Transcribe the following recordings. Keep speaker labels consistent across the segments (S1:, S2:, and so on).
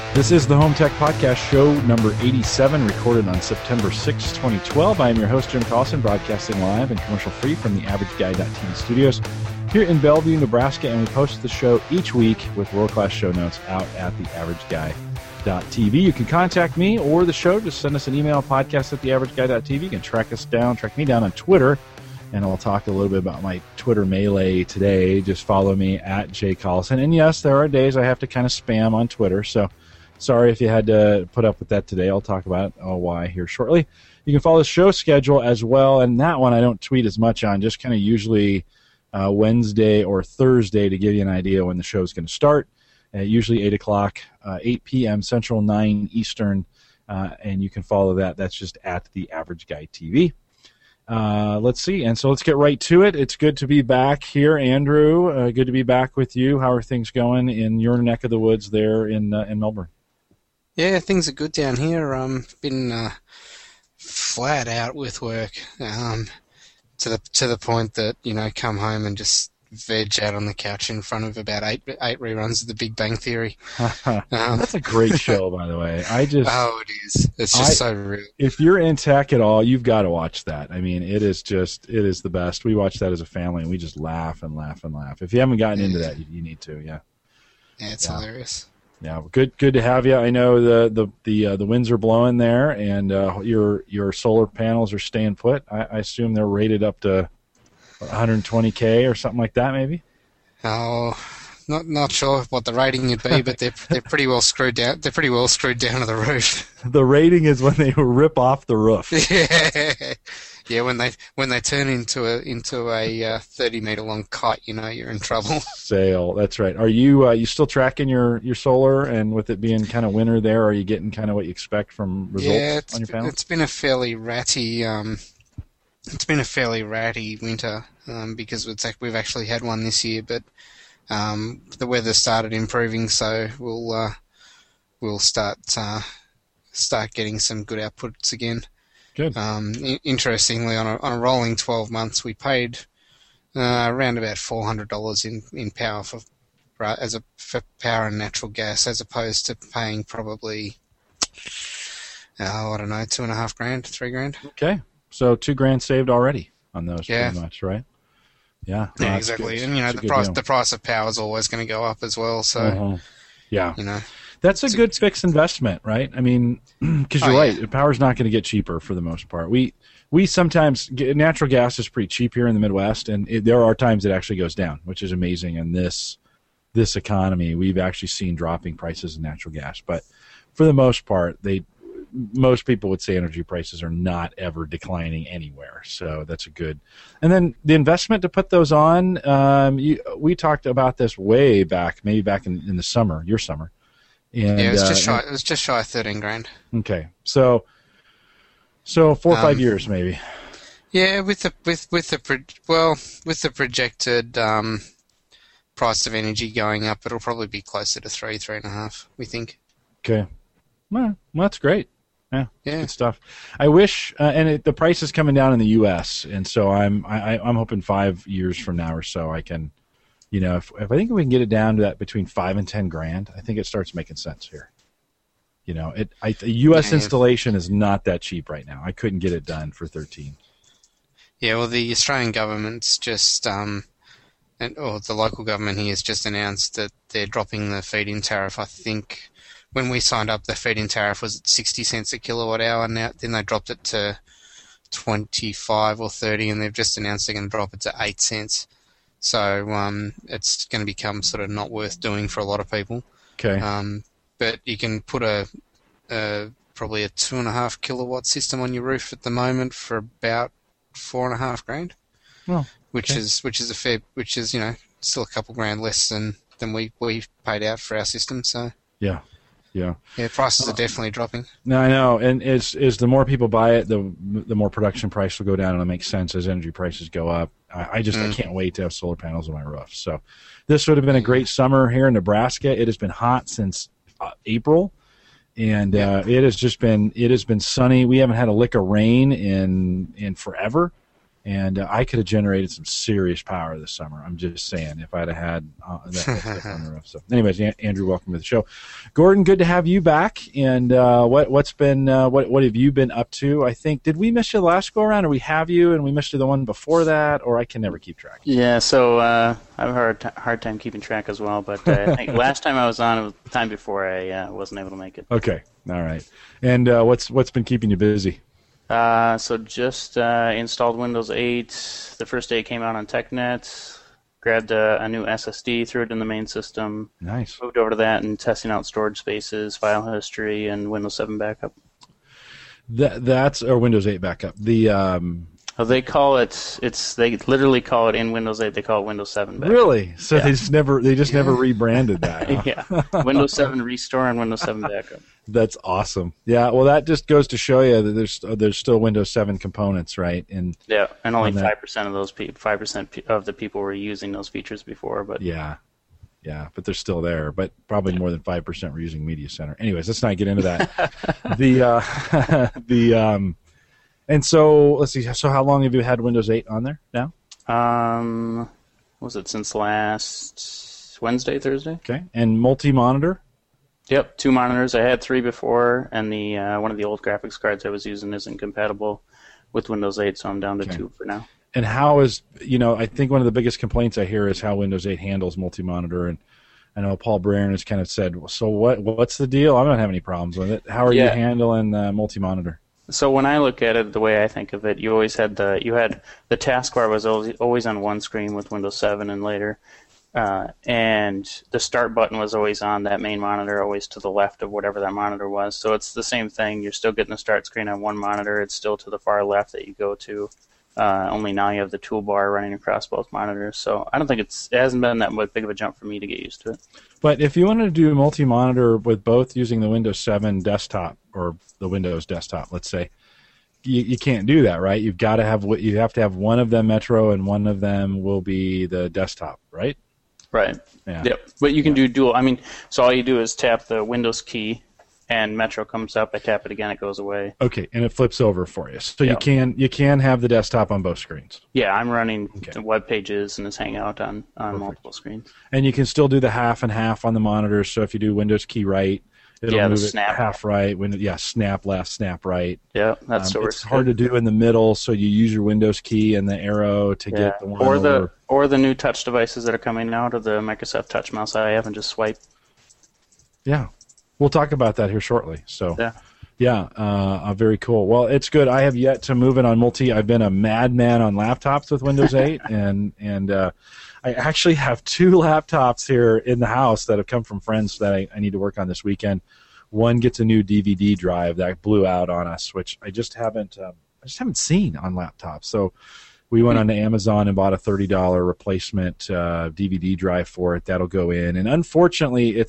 S1: This is the Home Tech Podcast, show number 87, recorded on September 6, 2012. I am your host, Jim Carlson, broadcasting live and commercial-free from the AverageGuy.tv studios here in Bellevue, Nebraska, and we post the show each week with world-class show notes out at the AverageGuy.tv. You can contact me or the show. Just send us an email, podcast at the AverageGuy.tv. You can track me down on Twitter, and I'll talk a little bit about my Twitter melee today. Just follow me at J. Collison. And yes, there are days I have to kind of spam on Twitter, so sorry if you had to put up with that today. I'll talk about why here shortly. You can follow the show schedule as well, and that one I don't tweet as much on, just kind of usually Wednesday or Thursday to give you an idea when the show is going to start. Usually 8 o'clock, 8 p.m. Central, 9 Eastern, and you can follow that. That's just at the Average Guy TV. Let's see, and so let's get right to it. It's good to be back here, Andrew. Good to be back with you. How are things going in your neck of the woods there in Melbourne?
S2: Yeah, things are good down here. Been flat out with work to the point that come home and just veg out on the couch in front of about eight reruns of The Big Bang Theory.
S1: That's a great show, by the way.
S2: It is. It's just so real.
S1: If you're in tech at all, you've got to watch that. I mean, it is the best. We watch that as a family, and we just laugh and laugh and laugh. If you haven't gotten into that, you need to. Yeah.
S2: Yeah, it's hilarious.
S1: Yeah, good to have you. I know the winds are blowing there, and your solar panels are staying put. I assume they're rated up to 120K or something like that, maybe.
S2: Oh, not sure what the rating would be, but they're pretty well screwed down. They're pretty well screwed down to the roof.
S1: The rating is when they rip off the roof.
S2: Yeah, when they turn into a 30-meter long kite, you're in trouble.
S1: Sail, that's right. Are you still tracking your solar, and with it being kind of winter there, are you getting kind of what you expect from results on your panels?
S2: It's been a fairly ratty. It's been a fairly ratty winter because we've actually had one this year, but the weather started improving, so we'll start getting some good outputs again.
S1: Good.
S2: Interestingly, on a rolling 12 months, we paid around about $400 in power for power and natural gas, as opposed to paying probably I don't know, $2.5 grand, $3 grand.
S1: Okay, so $2,000 saved already on those,
S2: yeah.
S1: Pretty much, right? Yeah.
S2: Yeah, exactly. Good. And the price of power is always going to go up as well. So,
S1: yeah, that's a good fixed investment, right? I mean, because you're right, power's not going to get cheaper for the most part. We sometimes natural gas is pretty cheap here in the Midwest, and there are times it actually goes down, which is amazing. In this economy, we've actually seen dropping prices in natural gas, but for the most part, most people would say energy prices are not ever declining anywhere. So that's a good. And then the investment to put those on, we talked about this way back, maybe back in the summer, your summer. And,
S2: it was just shy. It was just shy of $13 grand.
S1: Okay, so 4 or 5 years maybe.
S2: Yeah, with the projected price of energy going up, it'll probably be closer to 3.5. We think.
S1: Okay, well that's great. Yeah, good stuff. I wish, the price is coming down in the U.S., and so I'm hoping 5 years from now or so I can. If I think we can get it down to that between $5 and $10,000, I think it starts making sense here. The U.S. installation is not that cheap right now. I couldn't get it done for $13.
S2: Yeah, well, the Australian government's just, or the local government here has just announced that they're dropping the feed-in tariff. I think when we signed up, the feed-in tariff was at 60 cents a kilowatt hour. Now, then they dropped it to 25 or 30, and they've just announced they're going to drop it to 8 cents. So it's going to become sort of not worth doing for a lot of people.
S1: Okay.
S2: But you can put probably a 2.5 kilowatt system on your roof at the moment for about $4.5 grand.
S1: Well,
S2: which is still a couple grand less than we paid out for our system. So
S1: yeah.
S2: Prices are definitely dropping.
S1: No, I know, and as the more people buy it, the more production price will go down, and it makes sense as energy prices go up. I can't wait to have solar panels on my roof. So this would have been a great summer here in Nebraska. It has been hot since April, and it has been sunny. We haven't had a lick of rain in forever. And I could have generated some serious power this summer. I'm just saying, if I'd have had that stuff on the roof. So, anyways, Andrew, welcome to the show. Gordon, good to have you back. And what have you been up to? I think, did we miss you the last go around, or we have you and we missed you the one before that, or I can never keep track.
S3: Yeah, so I have a hard time keeping track as well. But I think last time I was on, it was the time before I wasn't able to make it.
S1: Okay, all right. And what's been keeping you busy?
S3: So just installed Windows 8 the first day it came out on TechNet, grabbed a new SSD, threw it in the main system.
S1: Nice.
S3: Moved over to that and testing out storage spaces, file history, and Windows 7 backup.
S1: That's or Windows 8 backup.
S3: They call it. They literally call it in Windows 8. They call it Windows 7 backup.
S1: Really? So yeah. They just never rebranded that. Huh?
S3: Yeah. Windows 7 Restore and Windows 7 Backup.
S1: That's awesome. Yeah. Well, that just goes to show you that there's still Windows 7 components, right? And
S3: only 5% of those 5% of the people were using those features before, but
S1: yeah, but they're still there. But probably more than 5% were using Media Center. Anyways, let's not get into that. And so let's see. So how long have you had Windows 8 on there now?
S3: Was it since last Wednesday, Thursday?
S1: Okay. And multi-monitor?
S3: Yep, 2 monitors. I had 3 before, and the one of the old graphics cards I was using isn't compatible with Windows 8, so I'm down to 2 for now.
S1: And how is, I think one of the biggest complaints I hear is how Windows 8 handles multi-monitor, and I know Paul Brerein has kind of said, so what's the deal? I don't have any problems with it. How are you handling multi-monitor?
S3: So when I look at it, the way I think of it, you always had the taskbar was always on one screen with Windows 7 and later. And the start button was always on that main monitor, always to the left of whatever that monitor was. So it's the same thing. You're still getting the start screen on one monitor. It's still to the far left that you go to. Only now you have the toolbar running across both monitors. So I don't think it hasn't been that big of a jump for me to get used to it.
S1: But if you wanted to do multi-monitor with both using the Windows 7 desktop or the Windows desktop, let's say, you can't do that, right? You have to have one of them Metro and one of them will be the desktop, right?
S3: Right.
S1: Yeah.
S3: Yep. But you can do dual. So all you do is tap the Windows key, and Metro comes up. I tap it again, it goes away.
S1: Okay, and it flips over for you. So you can have the desktop on both screens.
S3: Yeah, I'm running web pages and it's Hangout on multiple screens.
S1: And you can still do the half and half on the monitors. So if you do Windows key right, it'll move it half right. Snap left, snap right.
S3: Yeah, that's
S1: it's hard to do in the middle, so you use your Windows key and the arrow to get the one over.
S3: Or the new touch devices that are coming out of the Microsoft Touch Mouse I have and just swipe.
S1: Yeah. We'll talk about that here shortly. So, very cool. Well, it's good. I have yet to move it on multi. I've been a madman on laptops with Windows 8, and I actually have 2 laptops here in the house that have come from friends that I need to work on this weekend. One gets a new DVD drive that blew out on us, which I just haven't seen on laptops. So we went on to Amazon and bought a $30 replacement DVD drive for it. That'll go in, and unfortunately,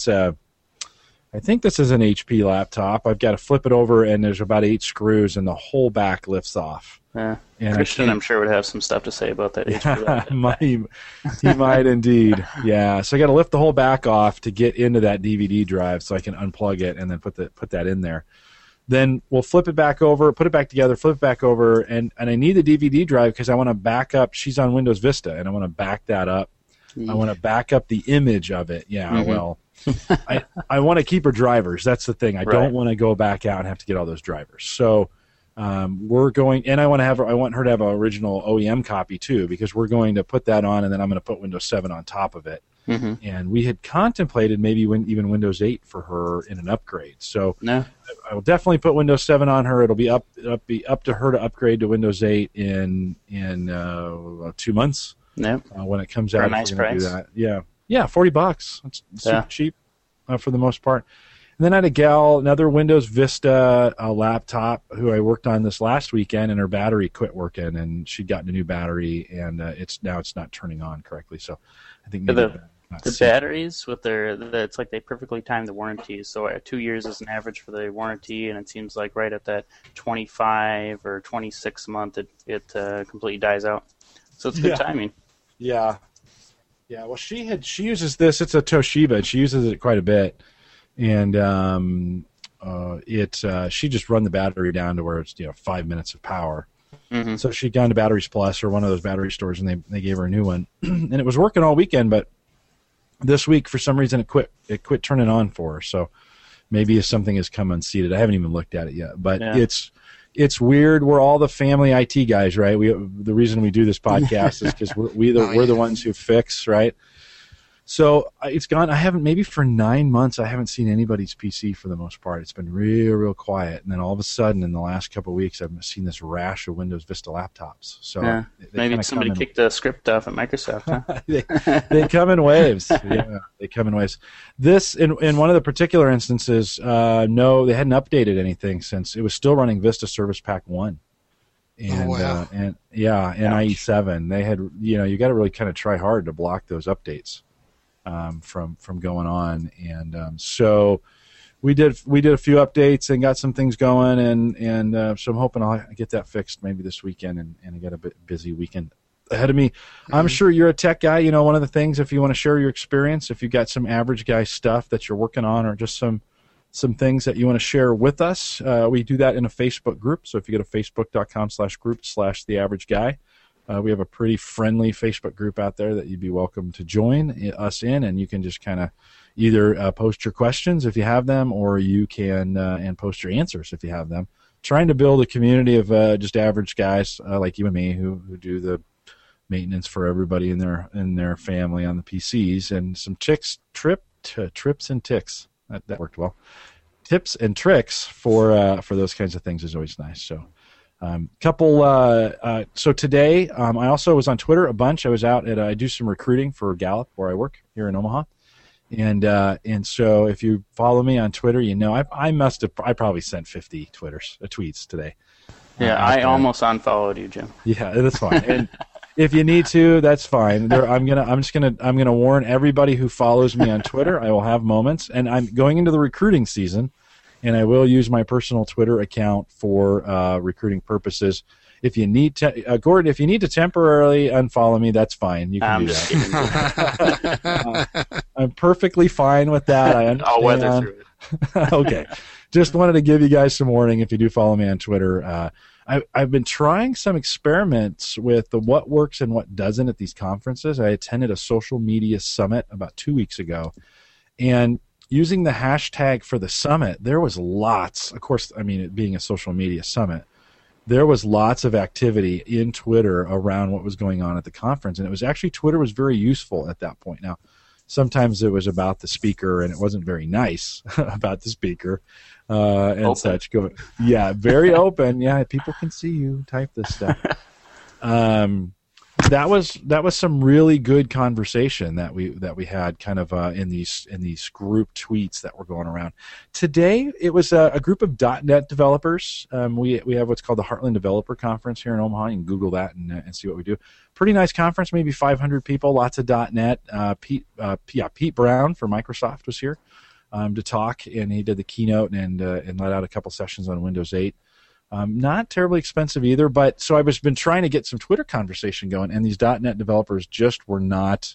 S1: I think this is an HP laptop. I've got to flip it over, and there's about 8 screws, and the whole back lifts off.
S3: Yeah. And Christian, I'm sure, would have some stuff to say about that HP laptop.
S1: He might indeed. Yeah. So I got to lift the whole back off to get into that DVD drive, so I can unplug it and then put that in there. Then we'll flip it back over, put it back together, flip it back over, and I need the DVD drive because I want to back up. She's on Windows Vista, and I want to back that up. I want to back up the image of it. Yeah. Mm-hmm. Well. I want to keep her drivers. That's the thing. I don't want to go back out and have to get all those drivers. So we're going, and I want her to have an original OEM copy too, because we're going to put that on, and then I'm going to put Windows 7 on top of it. Mm-hmm. And we had contemplated maybe even Windows 8 for her in an upgrade. So I will definitely put Windows 7 on her. It'll be up to her to upgrade to Windows 8 in 2 months. When it comes out.
S3: For a nice price.
S1: Do that. Yeah. Yeah, $40. That's super cheap for the most part. And then I had another Windows Vista laptop who I worked on this last weekend, and her battery quit working, and she'd gotten a new battery, and it's not turning on correctly. So I think maybe
S3: the batteries with it's like they perfectly time the warranties. So 2 years is an average for the warranty, and it seems like right at that 25 or 26 month, it completely dies out. So it's good timing.
S1: Yeah. Yeah, well, she uses this. It's a Toshiba, and she uses it quite a bit, and she just run the battery down to where it's 5 minutes of power,
S3: Mm-hmm.
S1: So she'd gone to Batteries Plus or one of those battery stores, and they gave her a new one. And it was working all weekend, but this week, for some reason, it quit turning on for her. So maybe something has come unseated. I haven't even looked at it yet, but it's weird. We're all the family IT guys, right? The reason we do this podcast is because we're the ones who fix, right? So it's gone. I haven't, maybe for 9 months, I haven't seen anybody's PC for the most part. It's been real quiet. And then all of a sudden, in the last couple of weeks, I've seen this rash of Windows Vista laptops. So
S3: maybe somebody kicked the script off at Microsoft, huh?
S1: they come in waves. Yeah, they come in waves. This, in one of the particular instances, no, they hadn't updated anything since it was still running Vista Service Pack 1. And, and IE7. They had, you got to really kind of try hard to block those updates from going on, and so we did a few updates and got some things going, and so I'm hoping I'll get that fixed maybe this weekend, and I got a bit busy weekend ahead of me. Mm-hmm. I'm sure you're a tech guy. One of the things, if you want to share your experience, if you got some average guy stuff that you're working on, or just some things that you want to share with us, we do that in a Facebook group. So if you go to facebook.com/group/theaverageguy, we have a pretty friendly Facebook group out there that you'd be welcome to join us in, and you can just kind of either post your questions if you have them, or you can and post your answers if you have them. Trying to build a community of just average guys like you and me who do the maintenance for everybody in their family on the PCs, and some trips and ticks. That worked well. Tips and tricks for those kinds of things is always nice. So. So today, I also was on Twitter a bunch. I was out I do some recruiting for Gallup, where I work here in Omaha, and so if you follow me on Twitter, I probably sent 50 tweets today.
S3: Yeah, I almost unfollowed you, Jim.
S1: Yeah, that's fine. And if you need to, that's fine. I'm gonna warn everybody who follows me on Twitter. I will have moments, and I'm going into the recruiting season. And I will use my personal Twitter account for recruiting purposes. If you need to, Gordon, if you need to temporarily unfollow me, that's fine. You can do that. I'm perfectly fine with that. I understand.
S3: I'll weather through it.
S1: Okay. Just wanted to give you guys some warning if you do follow me on Twitter. I've been trying some experiments with the what works and what doesn't at these conferences. I attended a social media summit about 2 weeks ago, and using the hashtag for the summit, there was lots. Of course, it being a social media summit, there was lots of activity in Twitter around what was going on at the conference. And it was actually, Twitter was very useful at that point. Now, sometimes it was about the speaker, and it wasn't very nice about the speaker and open. Such. Yeah, very open. Yeah, people can see you type this stuff. That was some really good conversation that we had kind of in these group tweets that were going around. Today it was a group of .NET developers. We have what's called the Heartland Developer Conference here in Omaha. You can Google that and see what we do. Pretty nice conference, maybe 500 people, lots of .NET. Pete Brown from Microsoft was here to talk, and he did the keynote and let out a couple sessions on Windows 8. Not terribly expensive either, but so I've been trying to get some Twitter conversation going, and these .NET developers just were not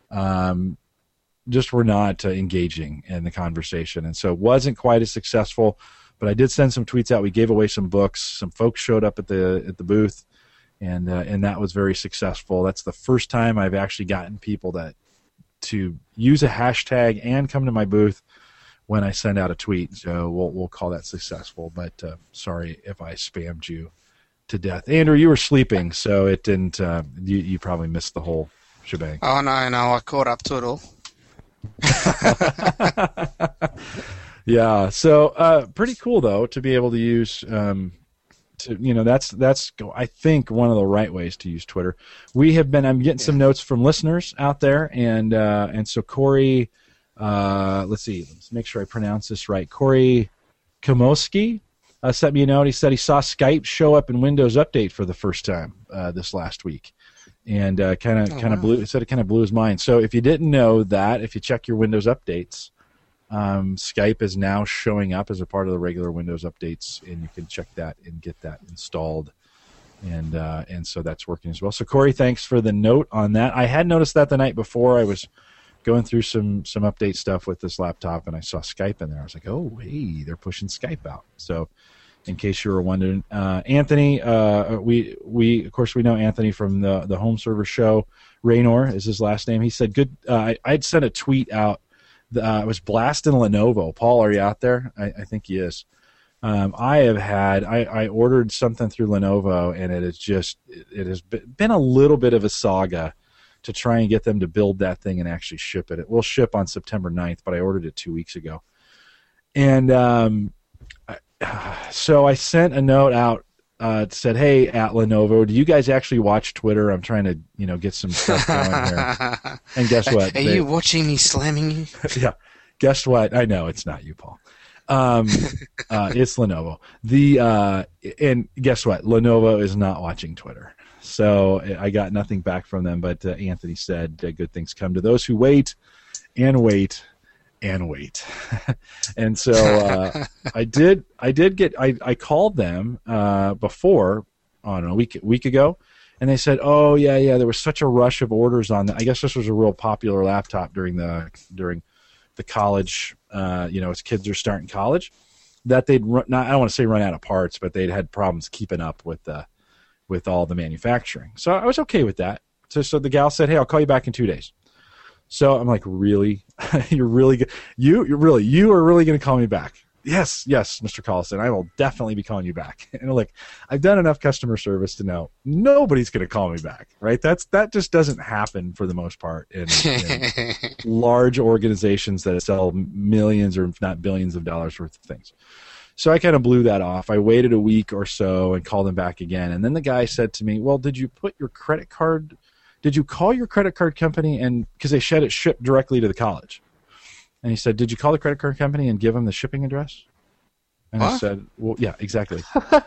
S1: engaging in the conversation, and so it wasn't quite as successful. But I did send some tweets out. We gave away some books. Some folks showed up at the booth, and that was very successful. That's the first time I've actually gotten people to use a hashtag and come to my booth when I send out a tweet. So we'll call that successful, but sorry if I spammed you to death. Andrew, you were sleeping, so it didn't. You probably missed the whole shebang.
S2: Oh, no, I caught up to it all.
S1: Yeah, so pretty cool, though, to be able to use that's I think one of the right ways to use Twitter. I'm getting some notes from listeners out there, and so Corey, let's make sure I pronounce this right. Corey Kamoski sent me a note. He said he saw Skype show up in Windows Update for the first time this last week, and kind of blew his mind. So if you didn't know that, if you check your Windows updates, Skype is now showing up as a part of the regular Windows updates, and you can check that and get that installed, and so that's working as well. So Corey, thanks for the note on that. I had noticed that the night before. I was going through some update stuff with this laptop, and I saw Skype in there. I was like, oh, hey, they're pushing Skype out. So in case you were wondering. Anthony, we of course we know Anthony from the Home Server Show. Raynor is his last name. He said, "Good." I'd sent a tweet out. I was blasting Lenovo. Paul, are you out there? I think he is. I ordered something through Lenovo, and it has been a little bit of a saga to try and get them to build that thing and actually ship it. It will ship on September 9th, but I ordered it 2 weeks ago. And so I sent a note out, said, "Hey, at Lenovo, do you guys actually watch Twitter? I'm trying to, get some stuff going here." And guess what?
S2: Are you watching me slamming you?
S1: Yeah. Guess what? I know it's not you, Paul. It's Lenovo. And guess what? Lenovo is not watching Twitter. So I got nothing back from them, but Anthony said good things come to those who wait and wait and wait. And so I called them before, I don't know, a week ago, and they said, "Oh yeah, there was such a rush of orders on that." I guess this was a real popular laptop during the college, as kids are starting college, that they'd I don't want to say run out of parts, but they'd had problems keeping up with all the manufacturing. So I was okay with that. So the gal said, "Hey, I'll call you back in 2 days." So I'm like, "Really? You're really good? You are really going to call me back?" Yes, Mr. Collison, I will definitely be calling you back. And like, I've done enough customer service to know nobody's going to call me back, right? That just doesn't happen for the most part in large organizations that sell millions or if not billions of dollars worth of things. So I kind of blew that off. I waited a week or so and called them back again. And then the guy said to me, "Well, did you call your credit card company?" And because they said it shipped directly to the college. And he said, "Did you call the credit card company and give them the shipping address?" And I said, "Well, yeah, exactly."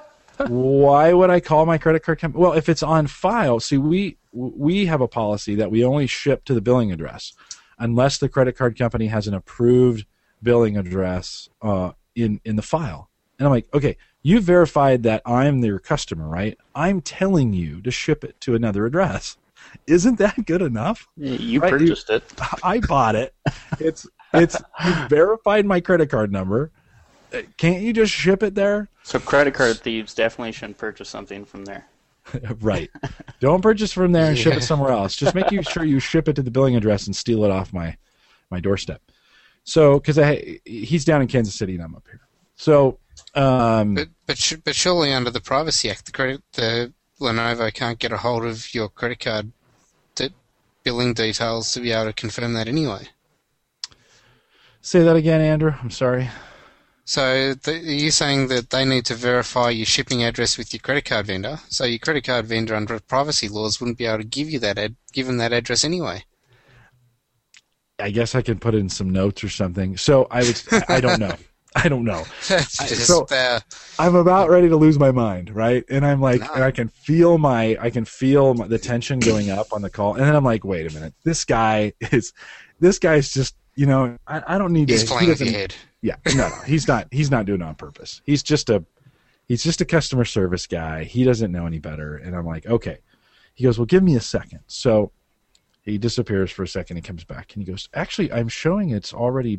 S1: Why would I call my credit card company? Well, if it's on file, see, we have a policy that we only ship to the billing address unless the credit card company has an approved billing address in the file. And I'm like, "Okay, you verified that I'm your customer, right? I'm telling you to ship it to another address. Isn't that good enough?"
S3: You right? Purchased it.
S1: I bought it. You verified my credit card number. Can't you just ship it there?
S3: So credit card thieves definitely shouldn't purchase something from there.
S1: Right. Don't purchase from there and ship it somewhere else. Just make sure you ship it to the billing address and steal it off my doorstep. So, because he's down in Kansas City and I'm up here. So,
S2: but surely under the Privacy Act, the Lenovo can't get a hold of your credit card billing details to be able to confirm that anyway.
S1: Say that again, Andrew. I'm sorry.
S2: So are you saying that they need to verify your shipping address with your credit card vendor? So your credit card vendor under privacy laws wouldn't be able to give you give them that address anyway.
S1: I guess I can put in some notes or something. So I don't know. I don't know. I'm about ready to lose my mind, right? And I'm like, and I can feel the tension going up on the call. And then I'm like, wait a minute, this guy's just, I don't need to.
S2: He's playing with your head.
S1: Yeah, no, he's not doing it on purpose. He's just a customer service guy. He doesn't know any better. And I'm like, okay. He goes, "Well, give me a second." So he disappears for a second. He comes back and he goes, "Actually, I'm showing it's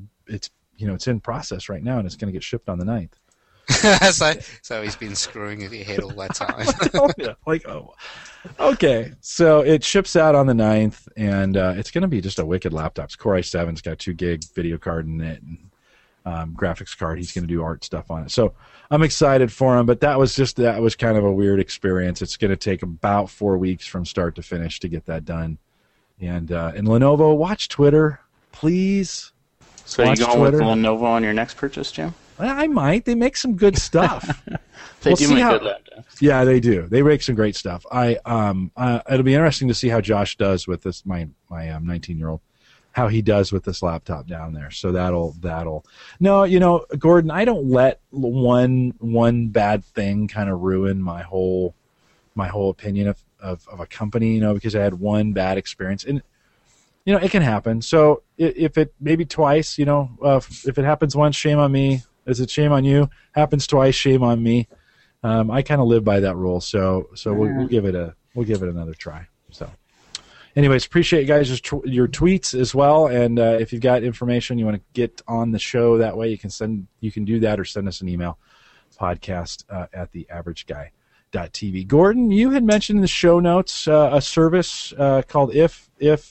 S1: in process right now, and it's going to get shipped on the 9th.
S2: So he's been screwing with your head all that time.
S1: Yeah, like, oh, okay. So it ships out on the 9th, and it's going to be just a wicked laptop. It's Core i7. It's got a 2 gig video card in it, and graphics card. He's going to do art stuff on it. So I'm excited for him, but that was kind of a weird experience. It's going to take about 4 weeks from start to finish to get that done. And Lenovo, watch Twitter, please.
S3: So are you going with Lenovo on your next purchase, Jim?
S1: I might. They make some good stuff.
S3: They do make good laptops.
S1: Yeah, they do. They make some great stuff. It'll be interesting to see how Josh does with this. My 19-year-old, how he does with this laptop down there. So that'll. No, Gordon, I don't let one bad thing kind of ruin my whole opinion of a company. Because I had one bad experience and. It can happen. So if it maybe twice, if it happens once, shame on me. Is it shame on you? Happens twice, shame on me. I kind of live by that rule. So we'll give it another try. So, anyways, appreciate you guys your tweets as well. And if you've got information you want to get on the show that way, you can do that or send us an email. podcast at theaverageguy.tv. Gordon, you had mentioned in the show notes a service called If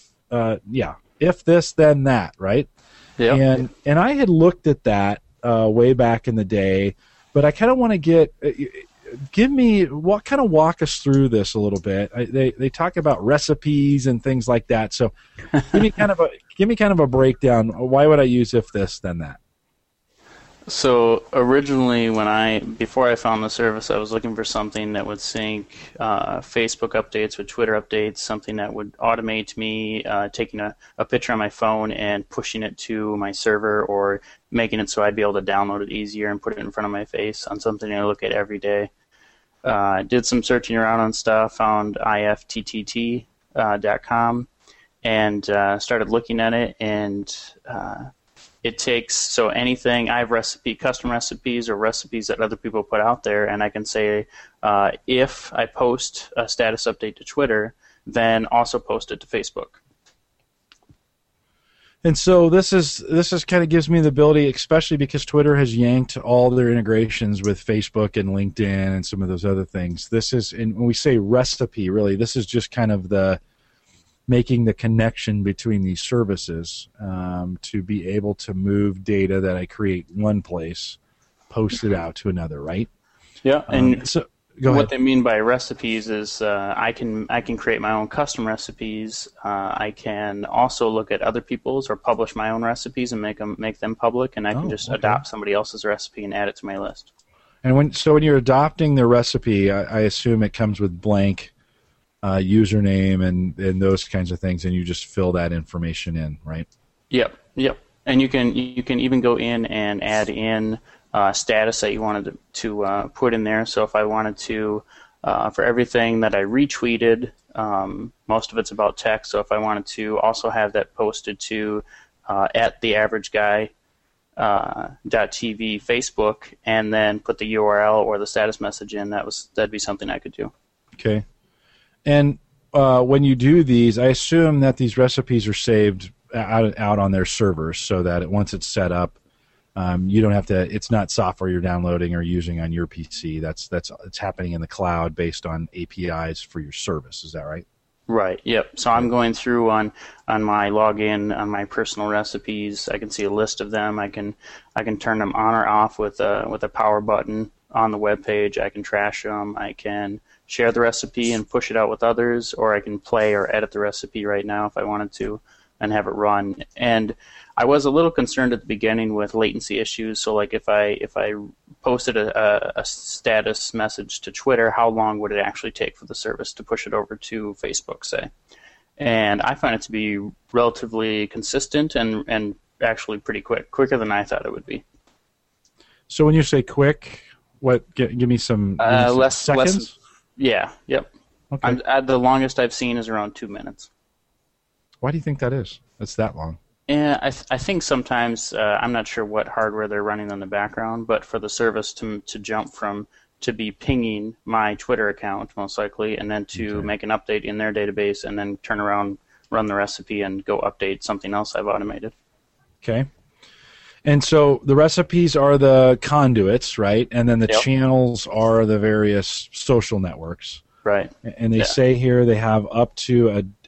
S1: This Then That, right?
S3: Yeah.
S1: And I had looked at that way back in the day, but I kind of want to walk us through this a little bit. They talk about recipes and things like that. So give me kind of a breakdown. Why would I use If This Then That?
S3: So originally, before I found the service, I was looking for something that would sync Facebook updates with Twitter updates, something that would automate me taking a picture on my phone and pushing it to my server, or making it so I'd be able to download it easier and put it in front of my face on something I look at every day. Did some searching around on stuff, found ifttt.com, and started looking at it, and it takes, anything, I have custom recipes or recipes that other people put out there, and I can say, if I post a status update to Twitter, then also post it to Facebook.
S1: And so this is kind of gives me the ability, especially because Twitter has yanked all their integrations with Facebook and LinkedIn and some of those other things. And when we say recipe, really, this is just kind of making the connection between these services to be able to move data that I create one place, post it out to another, right?
S3: Yeah, and
S1: so go ahead.
S3: What they mean by recipes is I can create my own custom recipes. I can also look at other people's or publish my own recipes and make them public, and I can just adopt somebody else's recipe and add it to my list.
S1: And when you're adopting the recipe, I assume it comes with blank username and those kinds of things, and you just fill that information in, right?
S3: Yep. And you can even go in and add in status that you wanted to put in there. So if I wanted to, for everything that I retweeted, most of it's about text. So if I wanted to also have that posted to at theaverageguy.tv Facebook, and then put the URL or the status message in, that'd be something I could do.
S1: Okay. And when you do these, I assume that these recipes are saved out on their servers, so that once it's set up, you don't have to. It's not software you're downloading or using on your PC. It's happening in the cloud based on APIs for your service. Is that right?
S3: Right. Yep. So I'm going through on my login on my personal recipes. I can see a list of them. I can turn them on or off with a power button on the web page. I can trash them. I can share the recipe and push it out with others, or I can play or edit the recipe right now if I wanted to and have it run. And I was a little concerned at the beginning with latency issues. So like if I posted a status message to Twitter, how long would it actually take for the service to push it over to Facebook, say? And I find it to be relatively consistent and actually pretty quicker than I thought it would be.
S1: So when you say quick, give me some
S3: less
S1: seconds?
S3: Yeah, yep.
S1: Okay.
S3: The longest I've seen is around 2 minutes.
S1: Why do you think that is? That's that long.
S3: Yeah, I think sometimes, I'm not sure what hardware they're running in the background, but for the service to jump to be pinging my Twitter account, most likely, and then to make an update in their database, and then turn around, run the recipe, and go update something else I've automated.
S1: Okay. And so the recipes are the conduits, right? And then the channels are the various social networks.
S3: Right.
S1: And they say here they have up to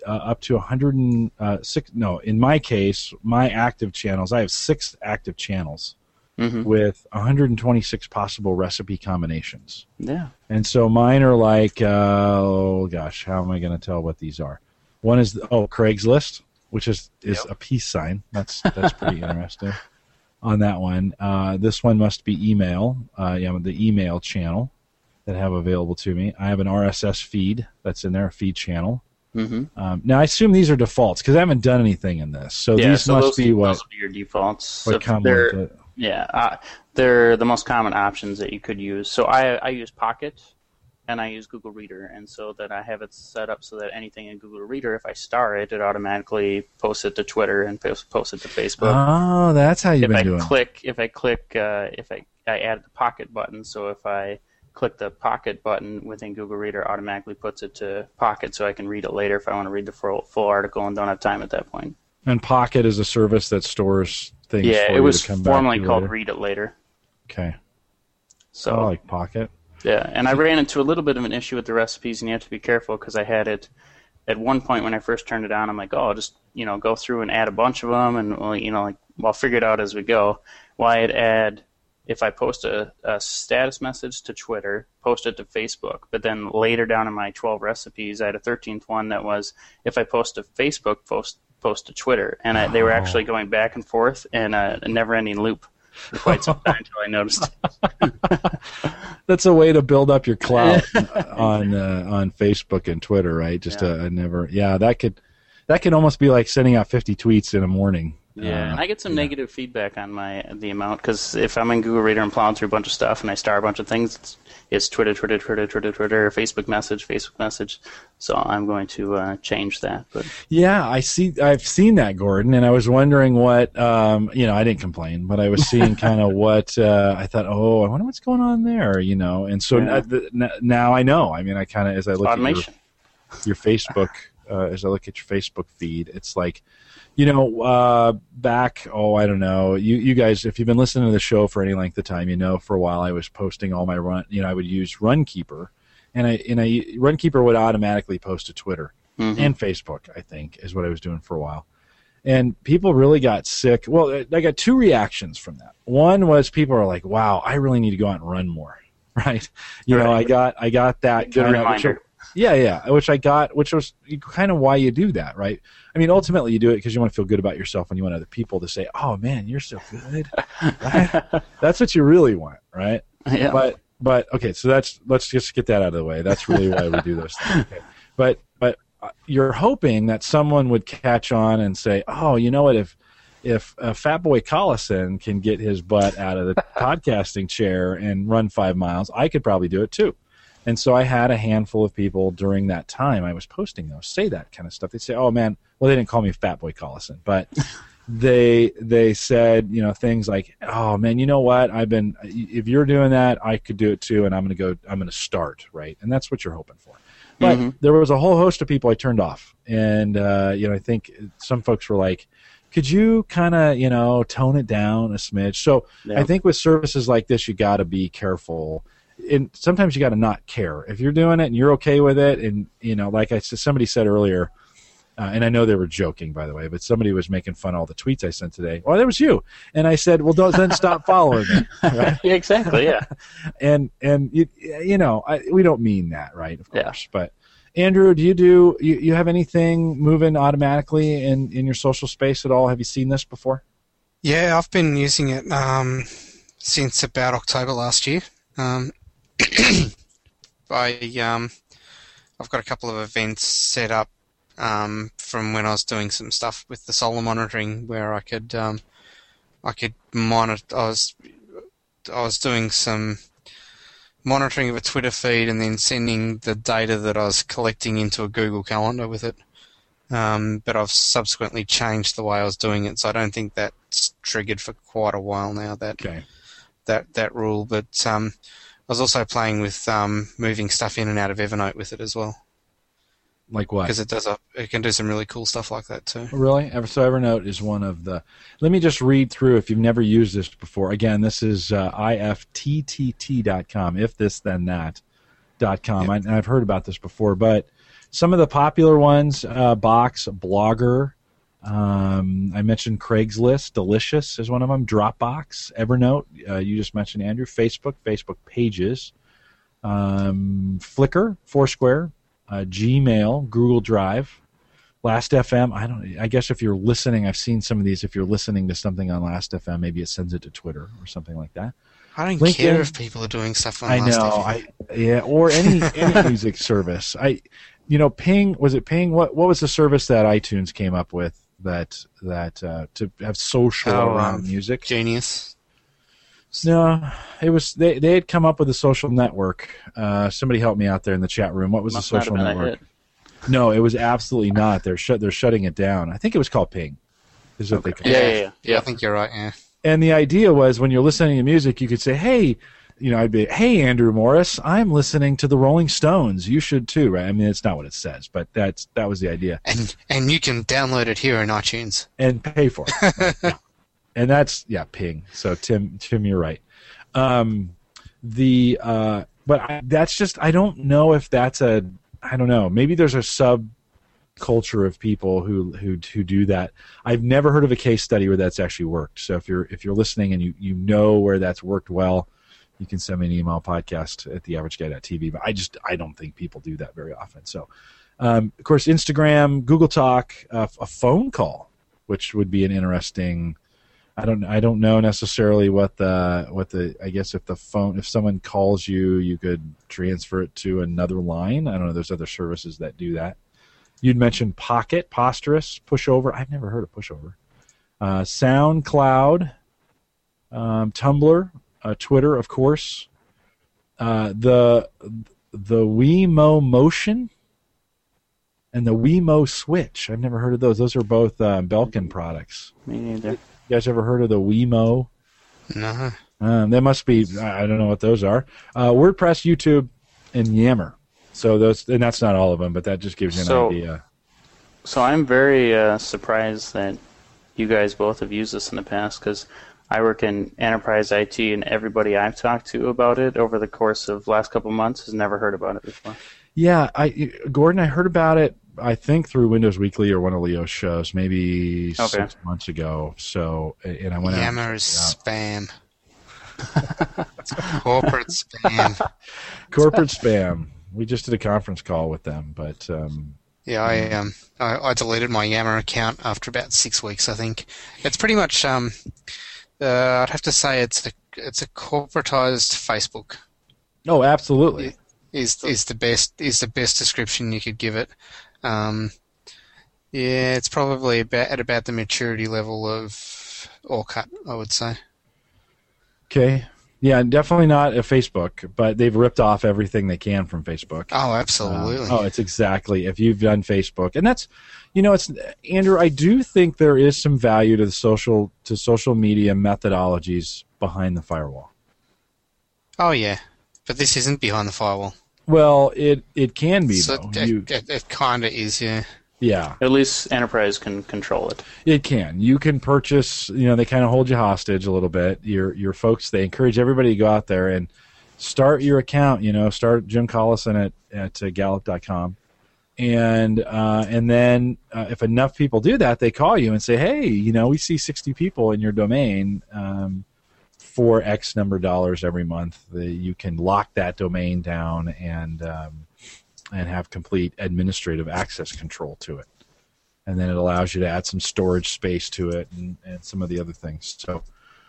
S1: 106. No, in my case, my active channels, I have 6 active channels with 126 possible recipe combinations.
S3: Yeah.
S1: And so mine are like, how am I going to tell what these are? One is Craigslist, which is a peace sign. That's pretty interesting. On that one, this one must be email. The email channel that I have available to me. I have an RSS feed that's in there, a feed channel. Mm-hmm. Now I assume these are defaults because I haven't done anything in this. So these must be
S3: those will be your defaults.
S1: What come with it.
S3: Yeah, they're the most common options that you could use. So I use Pocket, and I use Google Reader, and so that I have it set up so that anything in Google Reader, if I star it, it automatically posts it to Twitter and posts it to Facebook.
S1: Oh, that's how you've been doing.
S3: If I add the Pocket button, so if I click the Pocket button within Google Reader, automatically puts it to Pocket, so I can read it later if I want to read the full article and don't have time at that point.
S1: And Pocket is a service that stores things.
S3: Yeah,
S1: for
S3: it
S1: you
S3: was
S1: to come
S3: formerly
S1: back to
S3: called
S1: later.
S3: Read It Later.
S1: Okay.
S3: So
S1: like Pocket.
S3: Yeah, and I ran into a little bit of an issue with the recipes, and you have to be careful because I had it at one point when I first turned it on. I'm like, I'll just go through and add a bunch of them, and I'll figure it out as we go. Well, I'd add, if I post a status message to Twitter, post it to Facebook, but then later down in my 12 recipes, I had a 13th one that was, if I post to Facebook, post to Twitter, and they were actually going back and forth in a never-ending loop for quite some time until I noticed it.
S1: That's a way to build up your clout on Facebook and Twitter, right? That could almost be like sending out 50 tweets in a morning.
S3: Yeah, and I get some negative feedback on the amount, because if I'm in Google Reader and plowing through a bunch of stuff and I star a bunch of things, it's Twitter, Facebook message. So I'm going to change that. But
S1: yeah, I've seen that, Gordon, and I was wondering what I didn't complain, but I was seeing kind of what I thought. Oh, I wonder what's going on there, and so now I know. I mean, I kind of, as I look
S3: automation.
S1: At your Facebook, as I look at your Facebook feed, it's like, back, I don't know, you guys, if you've been listening to the show for any length of time, for a while I was posting all my run, I would use Runkeeper, and Runkeeper would automatically post to Twitter and Facebook, I think, is what I was doing for a while. And people really got sick. Well, I got two reactions from that. One was people are like, wow, I really need to go out and run more, right? I got that
S3: good
S1: kind
S3: reminder.
S1: of, which was kind of why you do that, right? I mean, ultimately you do it because you want to feel good about yourself and you want other people to say, oh man, you're so good. Right? That's what you really want, right?
S3: Yeah.
S1: But okay, so let's just get that out of the way. That's really why we do those things. Okay. But you're hoping that someone would catch on and say, oh, you know what, if Fatboy Collison can get his butt out of the podcasting chair and run 5 miles, I could probably do it too. And so I had a handful of people during that time I was posting those say that kind of stuff. They'd say, oh, man, well, they didn't call me Fatboy Collison, but they said, things like, oh, man, you know what? If you're doing that, I could do it too, and I'm going to start, right? And that's what you're hoping for. But there was a whole host of people I turned off. And, I think some folks were like, could you kind of, tone it down a smidge? So I think with services like this, you got to be careful. And sometimes you got to not care. If you're doing it and you're okay with it, and like I said, somebody said earlier, and I know they were joking, by the way, but somebody was making fun of all the tweets I sent today. Oh, that was you. And I said, well, then stop following me. Right?
S3: Yeah, exactly. Yeah.
S1: and we don't mean that, right? Of course. Yeah. But Andrew, do you have anything moving automatically in your social space at all? Have you seen this before?
S2: Yeah, I've been using it since about October last year. I've got a couple of events set up from when I was doing some stuff with the solar monitoring, where I could monitor. I was doing some monitoring of a Twitter feed and then sending the data that I was collecting into a Google Calendar with it. But I've subsequently changed the way I was doing it, so I don't think that's triggered for quite a while now. That rule, but I was also playing with moving stuff in and out of Evernote with it as well.
S1: Like what?
S2: Because it can do some really cool stuff like that too.
S1: Really? So Evernote is one of the. Let me just read through if you've never used this before. Again, this is ifttt.com. If this then that.com. Yep. I've heard about this before, but some of the popular ones: Box, Blogger. I mentioned Craigslist. Delicious is one of them. Dropbox, Evernote. You just mentioned, Andrew. Facebook Pages, Flickr, Foursquare, Gmail, Google Drive, Last.fm. I guess if you're listening, I've seen some of these. If you're listening to something on Last.fm, maybe it sends it to Twitter or something like that.
S2: I don't care if people are doing stuff on Last.fm.
S1: Or any music service. Ping, was it Ping? What was the service that iTunes came up with that to have social around music?
S2: Genius.
S1: No, it was they had come up with a social network. Somebody help me out there in the chat room. What was the social network? No, it was absolutely not. They're shutting it down. I think it was called Ping. Is what they call
S2: it. Yeah, I think you're right. Yeah.
S1: And the idea was when you're listening to music, you could say, "Hey, I'd be, hey, Andrew Morris, I'm listening to the Rolling Stones. You should too, right?" I mean, it's not what it says, but that was the idea.
S2: And you can download it here in iTunes
S1: and pay for it. Right? And that's Ping. So Tim, you're right. That's just, I don't know if that's I don't know. Maybe there's a subculture of people who do that. I've never heard of a case study where that's actually worked. So if you're listening and you know where that's worked well, you can send me an email, podcast@theaverageguy.tv. But I don't think people do that very often. So, of course, Instagram, Google Talk, a phone call, which would be an interesting. I don't know necessarily what the I guess if someone calls you, you could transfer it to another line. I don't know. There's other services that do that. You'd mentioned Pocket, Posterous, Pushover. I've never heard of Pushover. SoundCloud, Tumblr, Twitter, of course. The Wemo Motion and the Wemo Switch. I've never heard of those. Those are both Belkin products.
S3: Me neither.
S1: You guys ever heard of the Wemo?
S2: No.
S1: That must be, I don't know what those are. WordPress, YouTube, and Yammer. So those, and that's not all of them, but that just gives you an idea.
S3: So I'm very surprised that you guys both have used this in the past, because I work in enterprise IT, and everybody I've talked to about it over the course of the last couple of months has never heard about it before. Yeah,
S1: Gordon, I heard about it, I think, through Windows Weekly or one of Leo's shows, maybe 6 months ago. So, and I went out.
S2: Yammer is spam. It's corporate spam.
S1: Corporate spam. We just did a conference call with them, but
S2: yeah, I deleted my Yammer account after about 6 weeks. I think it's pretty much. I'd have to say it's a corporatized Facebook.
S1: Oh, absolutely.
S2: Is the best description you could give it. Yeah, it's probably at about the maturity level of Orkut, I would say.
S1: Okay. Yeah, definitely not a Facebook, but they've ripped off everything they can from Facebook.
S2: Oh, absolutely.
S1: It's exactly. If you've done Facebook, and that's, it's Andrew. I do think there is some value to the social media methodologies behind the firewall.
S2: Oh yeah, but this isn't behind the firewall.
S1: Well, it can be,
S2: so
S1: though.
S2: It kind of is, yeah.
S1: Yeah.
S3: At least enterprise can control it.
S1: It can. You can purchase, they kind of hold you hostage a little bit. Your folks, they encourage everybody to go out there and start your account, start Jim Collison at Gallup.com. And then if enough people do that, they call you and say, hey, we see 60 people in your domain for X number of dollars every month. You can lock that domain down and have complete administrative access control to it. And then it allows you to add some storage space to it and some of the other things. So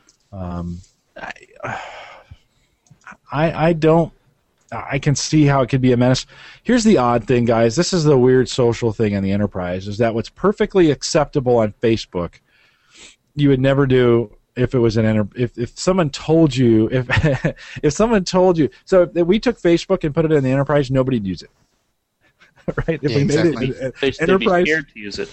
S1: I can see how it could be a menace. Here's the odd thing, guys. This is the weird social thing in the enterprise, is that what's perfectly acceptable on Facebook, you would never do if it was if someone told you, if someone told you, so if we took Facebook and put it in the enterprise, nobody'd use it. Right? If we made it enterprise,
S3: be scared to use it.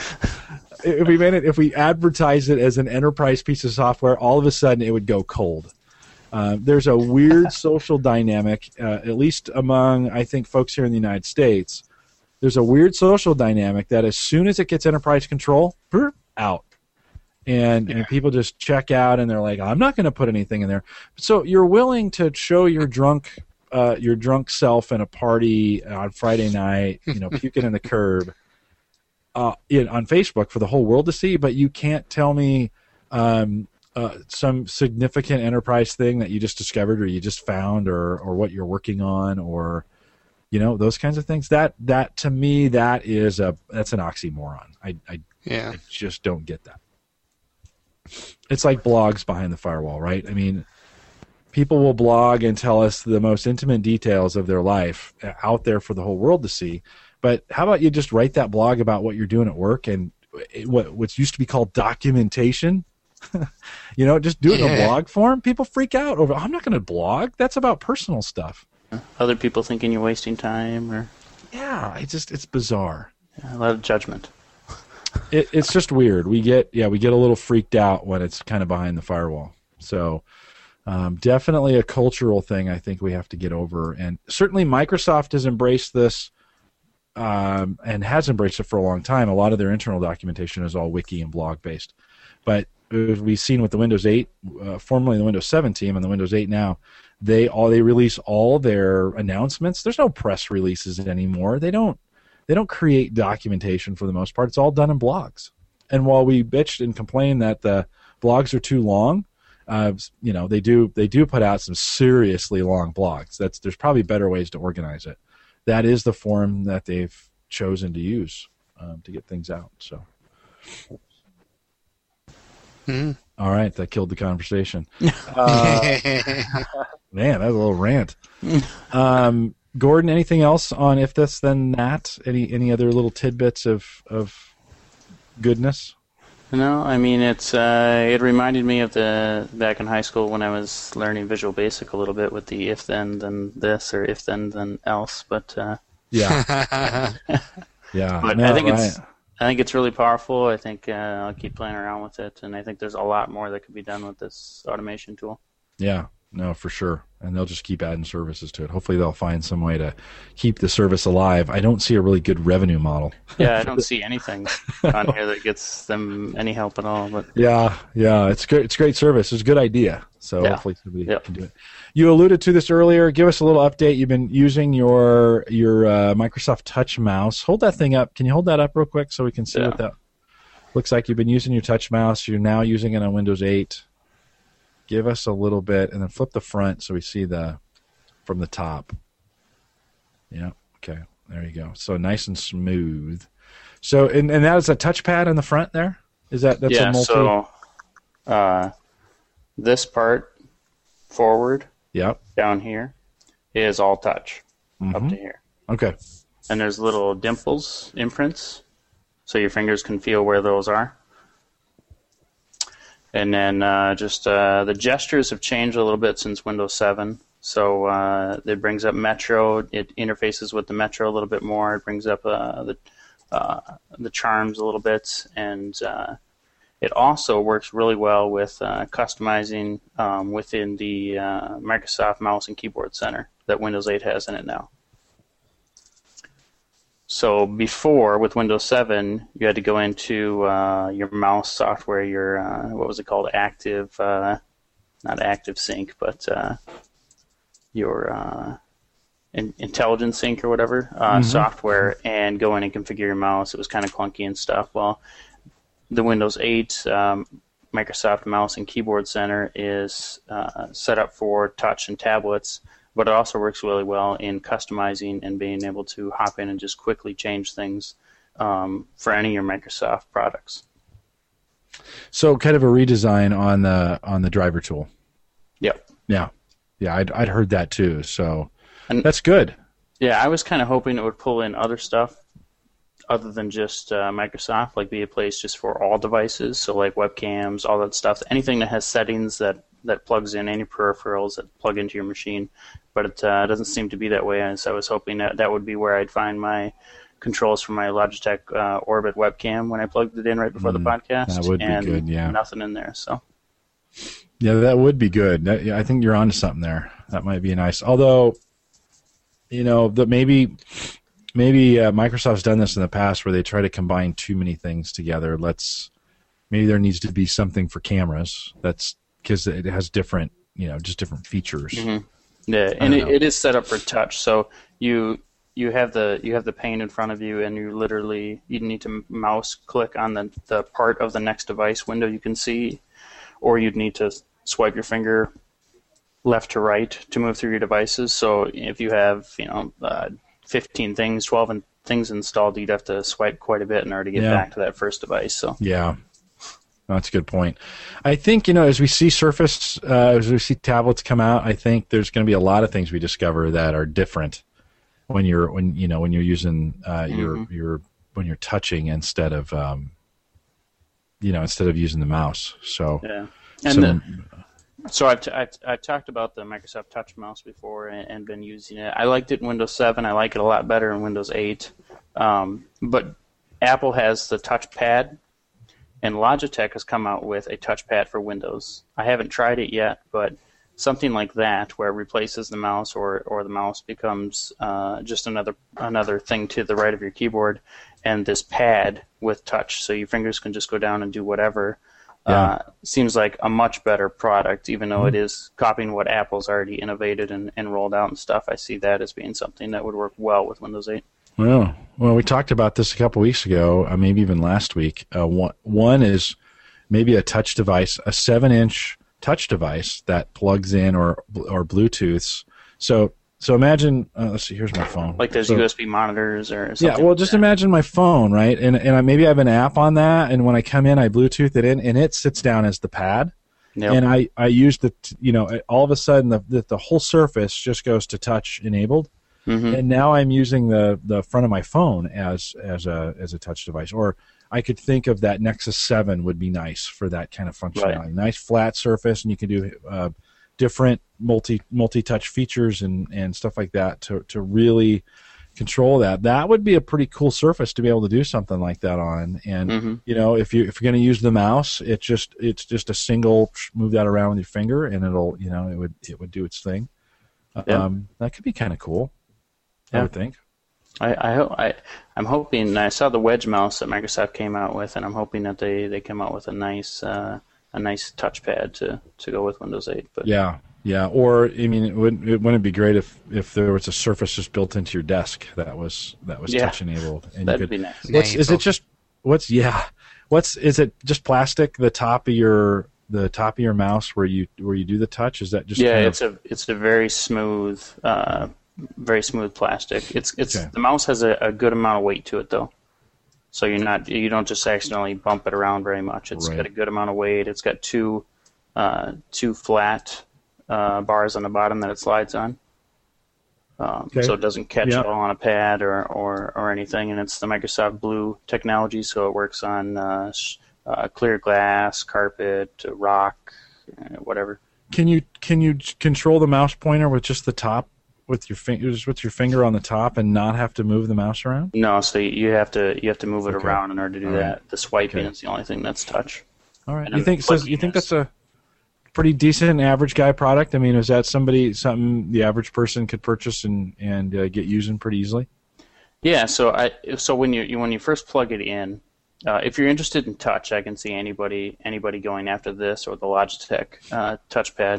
S1: If we advertised it as an enterprise piece of software, all of a sudden it would go cold. There's a weird social dynamic, at least among, I think, folks here in the United States. There's a weird social dynamic that as soon as it gets enterprise control, out. And people just check out, and they're like, I'm not going to put anything in there. So you're willing to show your drunk self in a party on Friday night, puking in the curb on Facebook for the whole world to see, but you can't tell me some significant enterprise thing that you just discovered or you just found or what you're working on or those kinds of things. That to me, that's an oxymoron. I just don't get that. It's like blogs behind the firewall, right? I mean, people will blog and tell us the most intimate details of their life out there for the whole world to see. But how about you just write that blog about what you're doing at work and what's used to be called documentation? Just do it in a blog form. People freak out over, I'm not going to blog. That's about personal stuff.
S3: Other people thinking you're wasting time, or
S1: it's bizarre.
S3: A lot of judgment.
S1: It's just weird. We get a little freaked out when it's kind of behind the firewall. So definitely a cultural thing I think we have to get over. And certainly Microsoft has embraced this and has embraced it for a long time. A lot of their internal documentation is all wiki and blog based. But we've seen with the Windows 8, formerly the Windows 7 team and the Windows 8 now, they release all their announcements. There's no press releases anymore. They don't create documentation for the most part. It's all done in blogs. And while we bitched and complained that the blogs are too long, they do put out some seriously long blogs. There's probably better ways to organize it. That is the form that they've chosen to use to get things out. So, all right, that killed the conversation. Man, that was a little rant. Gordon, anything else on If This Then That? Any other little tidbits of goodness?
S3: No, I mean it reminded me of back in high school when I was learning Visual Basic a little bit with the if then this or if then else, but
S1: yeah. Yeah.
S3: But
S1: no,
S3: I think it's really powerful. I think I'll keep playing around with it, and I think there's a lot more that could be done with this automation tool.
S1: Yeah. No, for sure. And they'll just keep adding services to it. Hopefully they'll find some way to keep the service alive. I don't see a really good revenue model.
S3: Yeah, I don't see anything on here that gets them any help at all. But
S1: yeah, it's great. It's great service. It's a good idea. So hopefully somebody can do it. You alluded to this earlier. Give us a little update. You've been using your Microsoft Touch mouse. Hold that thing up. Can you hold that up real quick so we can see what that looks like? You've been using your Touch mouse. You're now using it on Windows 8. Give us a little bit, and then flip the front so we see from the top. Yeah, okay, there you go. So nice and smooth. So, and that is a touchpad in the front there? That's a multi?
S3: So this part forward, down here, is all touch up to here.
S1: Okay.
S3: And there's little dimples, imprints, so your fingers can feel where those are. And then the gestures have changed a little bit since Windows 7. So it brings up Metro. It interfaces with the Metro a little bit more. It brings up the charms a little bit. And it also works really well with customizing within the Microsoft Mouse and Keyboard Center that Windows 8 has in it now. So before, with Windows 7, you had to go into your mouse software, your, what was it called, Active, not Active Sync, but your Intelligent Sync or whatever software, and go in and configure your mouse. It was kind of clunky and stuff. Well, the Windows 8 Microsoft Mouse and Keyboard Center is set up for touch and tablets, but it also works really well in customizing and being able to hop in and just quickly change things for any of your Microsoft products.
S1: So kind of a redesign on the driver tool.
S3: Yep.
S1: Yeah. I'd heard that too. So that's good.
S3: Yeah, I was kind of hoping it would pull in other stuff other than just Microsoft, like be a place just for all devices. So like webcams, all that stuff, anything that has settings that plugs in, any peripherals that plug into your machine. But it doesn't seem to be that way, and so I was hoping that would be where I'd find my controls for my Logitech Orbit webcam when I plugged it in right before the podcast.
S1: That would be good, yeah.
S3: Nothing in there, so.
S1: Yeah, that would be good. I think you're onto something there. That might be nice. Although, that maybe Microsoft's done this in the past where they try to combine too many things together. Maybe there needs to be something for cameras. That's because it has different, just different features.
S3: Mm-hmm. Yeah, and it is set up for touch. So you have the pane in front of you, and you need to mouse click on the part of the next device window you can see, or you'd need to swipe your finger left to right to move through your devices. So if you have 15 things, 12 things installed, you'd have to swipe quite a bit in order to get back to that first device. So
S1: yeah. That's a good point. I think, as we see Surface, as we see tablets come out, I think there's going to be a lot of things we discover that are different when you're using when you're touching instead of using the mouse. So
S3: yeah, and so I've talked about the Microsoft Touch mouse before and been using it. I liked it in Windows 7. I like it a lot better in Windows 8. But Apple has the touchpad. And Logitech has come out with a touchpad for Windows. I haven't tried it yet, but something like that, where it replaces the mouse, or the mouse becomes just another thing to the right of your keyboard, and this pad with touch, so your fingers can just go down and do whatever. seems like a much better product, even though it is copying what Apple's already innovated and rolled out and stuff. I see that as being something that would work well with Windows 8.
S1: Well, we talked about this a couple weeks ago, maybe even last week. One is maybe a touch device, a 7-inch touch device that plugs in or Bluetooths. So imagine, let's see, here's my phone.
S3: Like those USB monitors or something.
S1: Yeah, well, just imagine my phone, right? And maybe I have an app on that, and when I come in, I Bluetooth it in, and it sits down as the pad. Yep. And I use all of a sudden, the whole surface just goes to touch enabled. Mm-hmm. And now I'm using the front of my phone as a touch device. Or I could think of that Nexus 7 would be nice for that kind of functionality. Right. Nice flat surface, and you can do different multi-touch features and stuff like that to really control that. That would be a pretty cool surface to be able to do something like that on. And if you're going to use the mouse, it's just a single move that around with your finger, and it would do its thing. That could be kind of cool. I would think.
S3: I'm hoping. I saw the Wedge mouse that Microsoft came out with, and I'm hoping that they come out with a nice touchpad to go with Windows 8. But
S1: yeah. Or I mean, wouldn't it be great if there was a Surface just built into your desk that was touch enabled, and
S3: that'd be nice.
S1: Is it just plastic? The top of your mouse where you do the touch, is that just?
S3: Yeah, it's a very smooth. Very smooth plastic. It's The mouse has a good amount of weight to it though, so you don't just accidentally bump it around very much. It's got a good amount of weight. It's got two flat bars on the bottom that it slides on, so it doesn't catch it all on a pad or anything. And it's the Microsoft Blue technology, so it works on clear glass, carpet, rock, whatever.
S1: Can you control the mouse pointer with just the top? With your finger on the top and not have to move the mouse around?
S3: No, so you have to move it around in order to do that. The swiping is the only thing that's touch.
S1: All right. You think that's a pretty decent average guy product? I mean, is that something the average person could purchase and get using pretty easily? Yeah.
S3: So when you first plug it in, if you're interested in touch, I can see anybody going after this or the Logitech touchpad.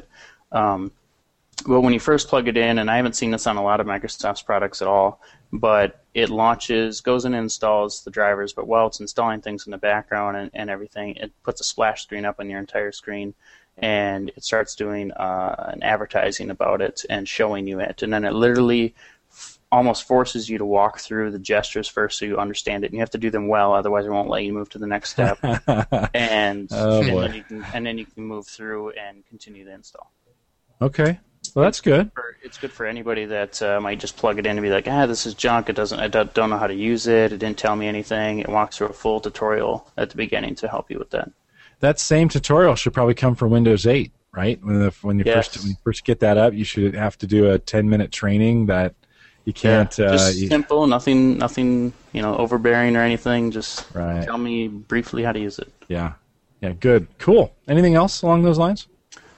S3: Well, when you first plug it in, and I haven't seen this on a lot of Microsoft's products at all, but it goes in and installs the drivers, but while it's installing things in the background and everything, it puts a splash screen up on your entire screen, and it starts doing an advertising about it and showing you it. And then it literally almost forces you to walk through the gestures first so you understand it. And you have to do them well, otherwise it won't let you move to the next step. and then you can move through and continue the install.
S1: Okay. Well, that's good.
S3: It's good for anybody that might just plug it in and be like, this is junk. I don't know how to use it. It didn't tell me anything. It walks through a full tutorial at the beginning to help you with that.
S1: That same tutorial should probably come for Windows 8, right? When you first get that up, you should have to do a 10-minute training that you can't.
S3: Just simple, nothing, overbearing or anything. Just tell me briefly how to use it.
S1: Yeah, good, cool. Anything else along those lines?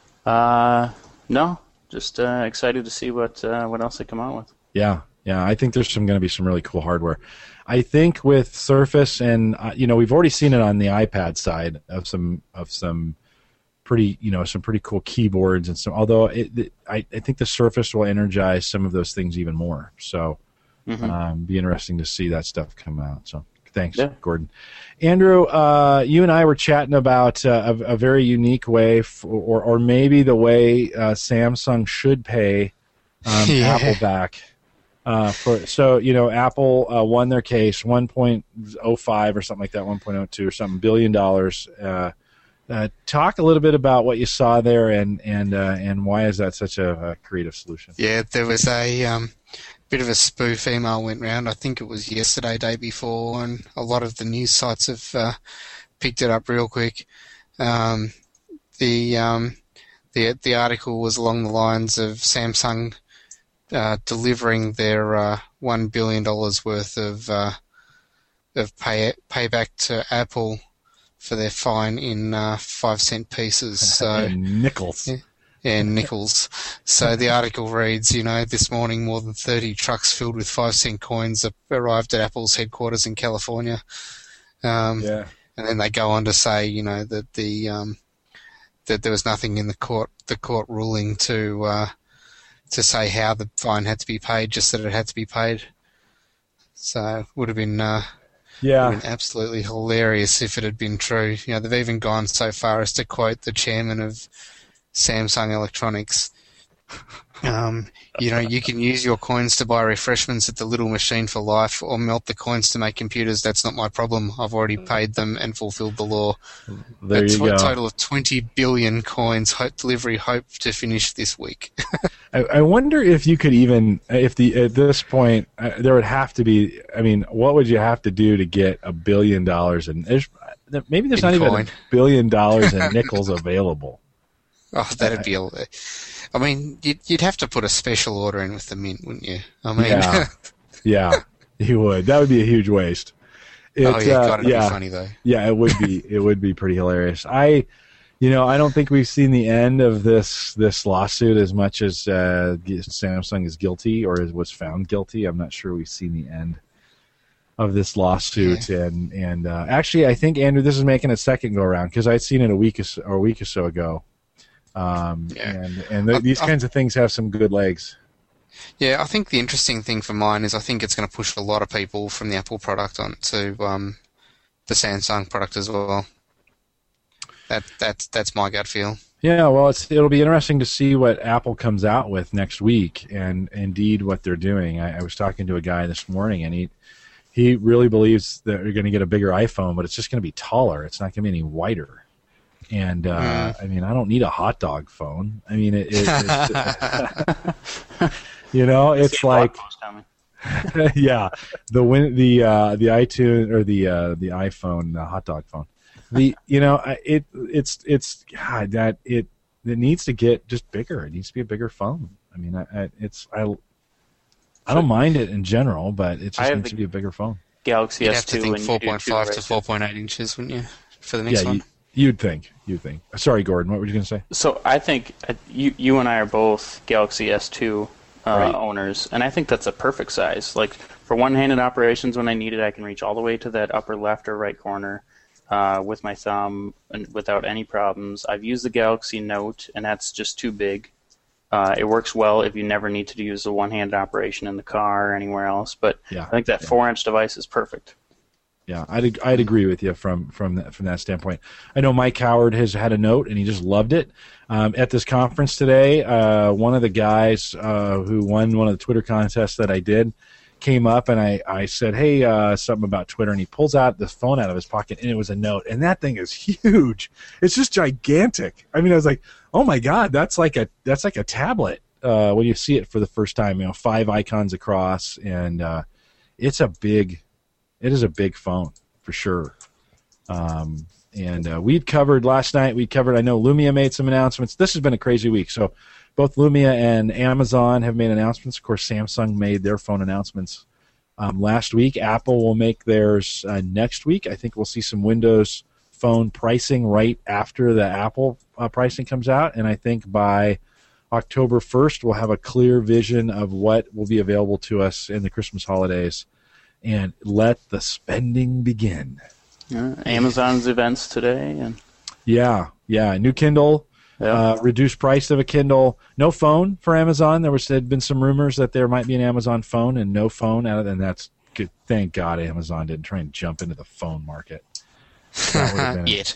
S3: No. Just excited to see what else they come out with.
S1: Yeah. I think there's going to be some really cool hardware. I think with Surface, and we've already seen it on the iPad side of some pretty cool keyboards and some. Although I think the Surface will energize some of those things even more. So, be interesting to see that stuff come out. So. Thanks, Gordon. Andrew, you and I were chatting about a very unique way, or maybe the way Samsung should pay Apple back. Apple won their case, $1.05 or something like that, 1.02 or something $1 billion. Talk a little bit about what you saw there, and why is that such a creative solution?
S2: Yeah, there was a bit of a spoof email went round. I think it was yesterday, day before, and a lot of the news sites have picked it up real quick. The article was along the lines of Samsung delivering their $1 billion worth of payback to Apple for their fine in 5-cent pieces. So
S1: nickels.
S2: Yeah, nickels. So the article reads, this morning more than 30 trucks filled with 5-cent coins arrived at Apple's headquarters in California. And then they go on to say, that that there was nothing in the court ruling to say how the fine had to be paid, just that it had to be paid. So it would have been absolutely hilarious if it had been true. They've even gone so far as to quote the chairman of Samsung Electronics. You can use your coins to buy refreshments at the little machine for life, or melt the coins to make computers. That's not my problem. I've already paid them and fulfilled the law.
S1: There you go.
S2: A total of 20 billion coins. Delivery hope to finish this week.
S1: I wonder if you could even, at this point, there would have to be. I mean, what would you have to do to get $1 billion? And maybe there's not even $1 billion in nickels available.
S2: Oh, that'd be. I mean, you'd have to put a special order in with the Mint, wouldn't you? I mean,
S1: yeah, you would. That would be a huge waste.
S2: It'd be funny though.
S1: Yeah, it would be. It would be pretty hilarious. I don't think we've seen the end of this lawsuit as much as Samsung is guilty or was found guilty. I'm not sure we've seen the end of this lawsuit. Yeah. And actually, I think, Andrew, this is making a second go around because I'd seen it a week or so ago. These kinds of things have some good legs.
S2: Yeah, I think the interesting thing for mine is I think it's going to push a lot of people from the Apple product onto the Samsung product as well. That's my gut feel. Yeah, well,
S1: it'll be interesting to see what Apple comes out with next week, and indeed what they're doing. I was talking to a guy this morning, and he really believes that they're going to get a bigger iPhone, but it's just going to be taller. It's not going to be any wider. And I mean, I don't need a hot dog phone. I mean, it's it's like, yeah, the iTunes or the iPhone, the hot dog phone. It needs to get just bigger. It needs to be a bigger phone. I mean, I don't mind it in general, but it just needs to be a bigger phone.
S3: Galaxy
S2: S2.
S3: You'd have to think
S2: 4.5 to 4.8 inches, wouldn't you, for the next one?
S1: You'd think. Sorry, Gordon, what were you going to say?
S3: So I think you and I are both Galaxy S2 owners, and I think that's a perfect size. Like, for one-handed operations, when I need it, I can reach all the way to that upper left or right corner with my thumb and without any problems. I've used the Galaxy Note, and that's just too big. It works well if you never need to use the one-handed operation in the car or anywhere else, but I think that 4-inch device is perfect.
S1: Yeah, I'd agree with you from that standpoint. I know Mike Howard has had a Note, and he just loved it. At this conference today, one of the guys who won one of the Twitter contests that I did came up, and I said, hey, something about Twitter, and he pulls out the phone out of his pocket, and it was a Note, and that thing is huge. It's just gigantic. I mean, I was like, oh my God, that's like a tablet when you see it for the first time. 5 icons across, and it is a big phone for sure. And we'd covered last night. I know Lumia made some announcements. This has been a crazy week. So both Lumia and Amazon have made announcements. Of course, Samsung made their phone announcements last week. Apple will make theirs next week. I think we'll see some Windows Phone pricing right after the Apple pricing comes out. And I think by October 1st, we'll have a clear vision of what will be available to us in the Christmas holidays. And let the spending begin.
S3: Amazon's events today. And
S1: new Kindle, reduced price of a Kindle. No phone for Amazon. There had been some rumors that there might be an Amazon phone and no phone. And that's good. Thank God Amazon didn't try and jump into the phone market.
S2: Yet.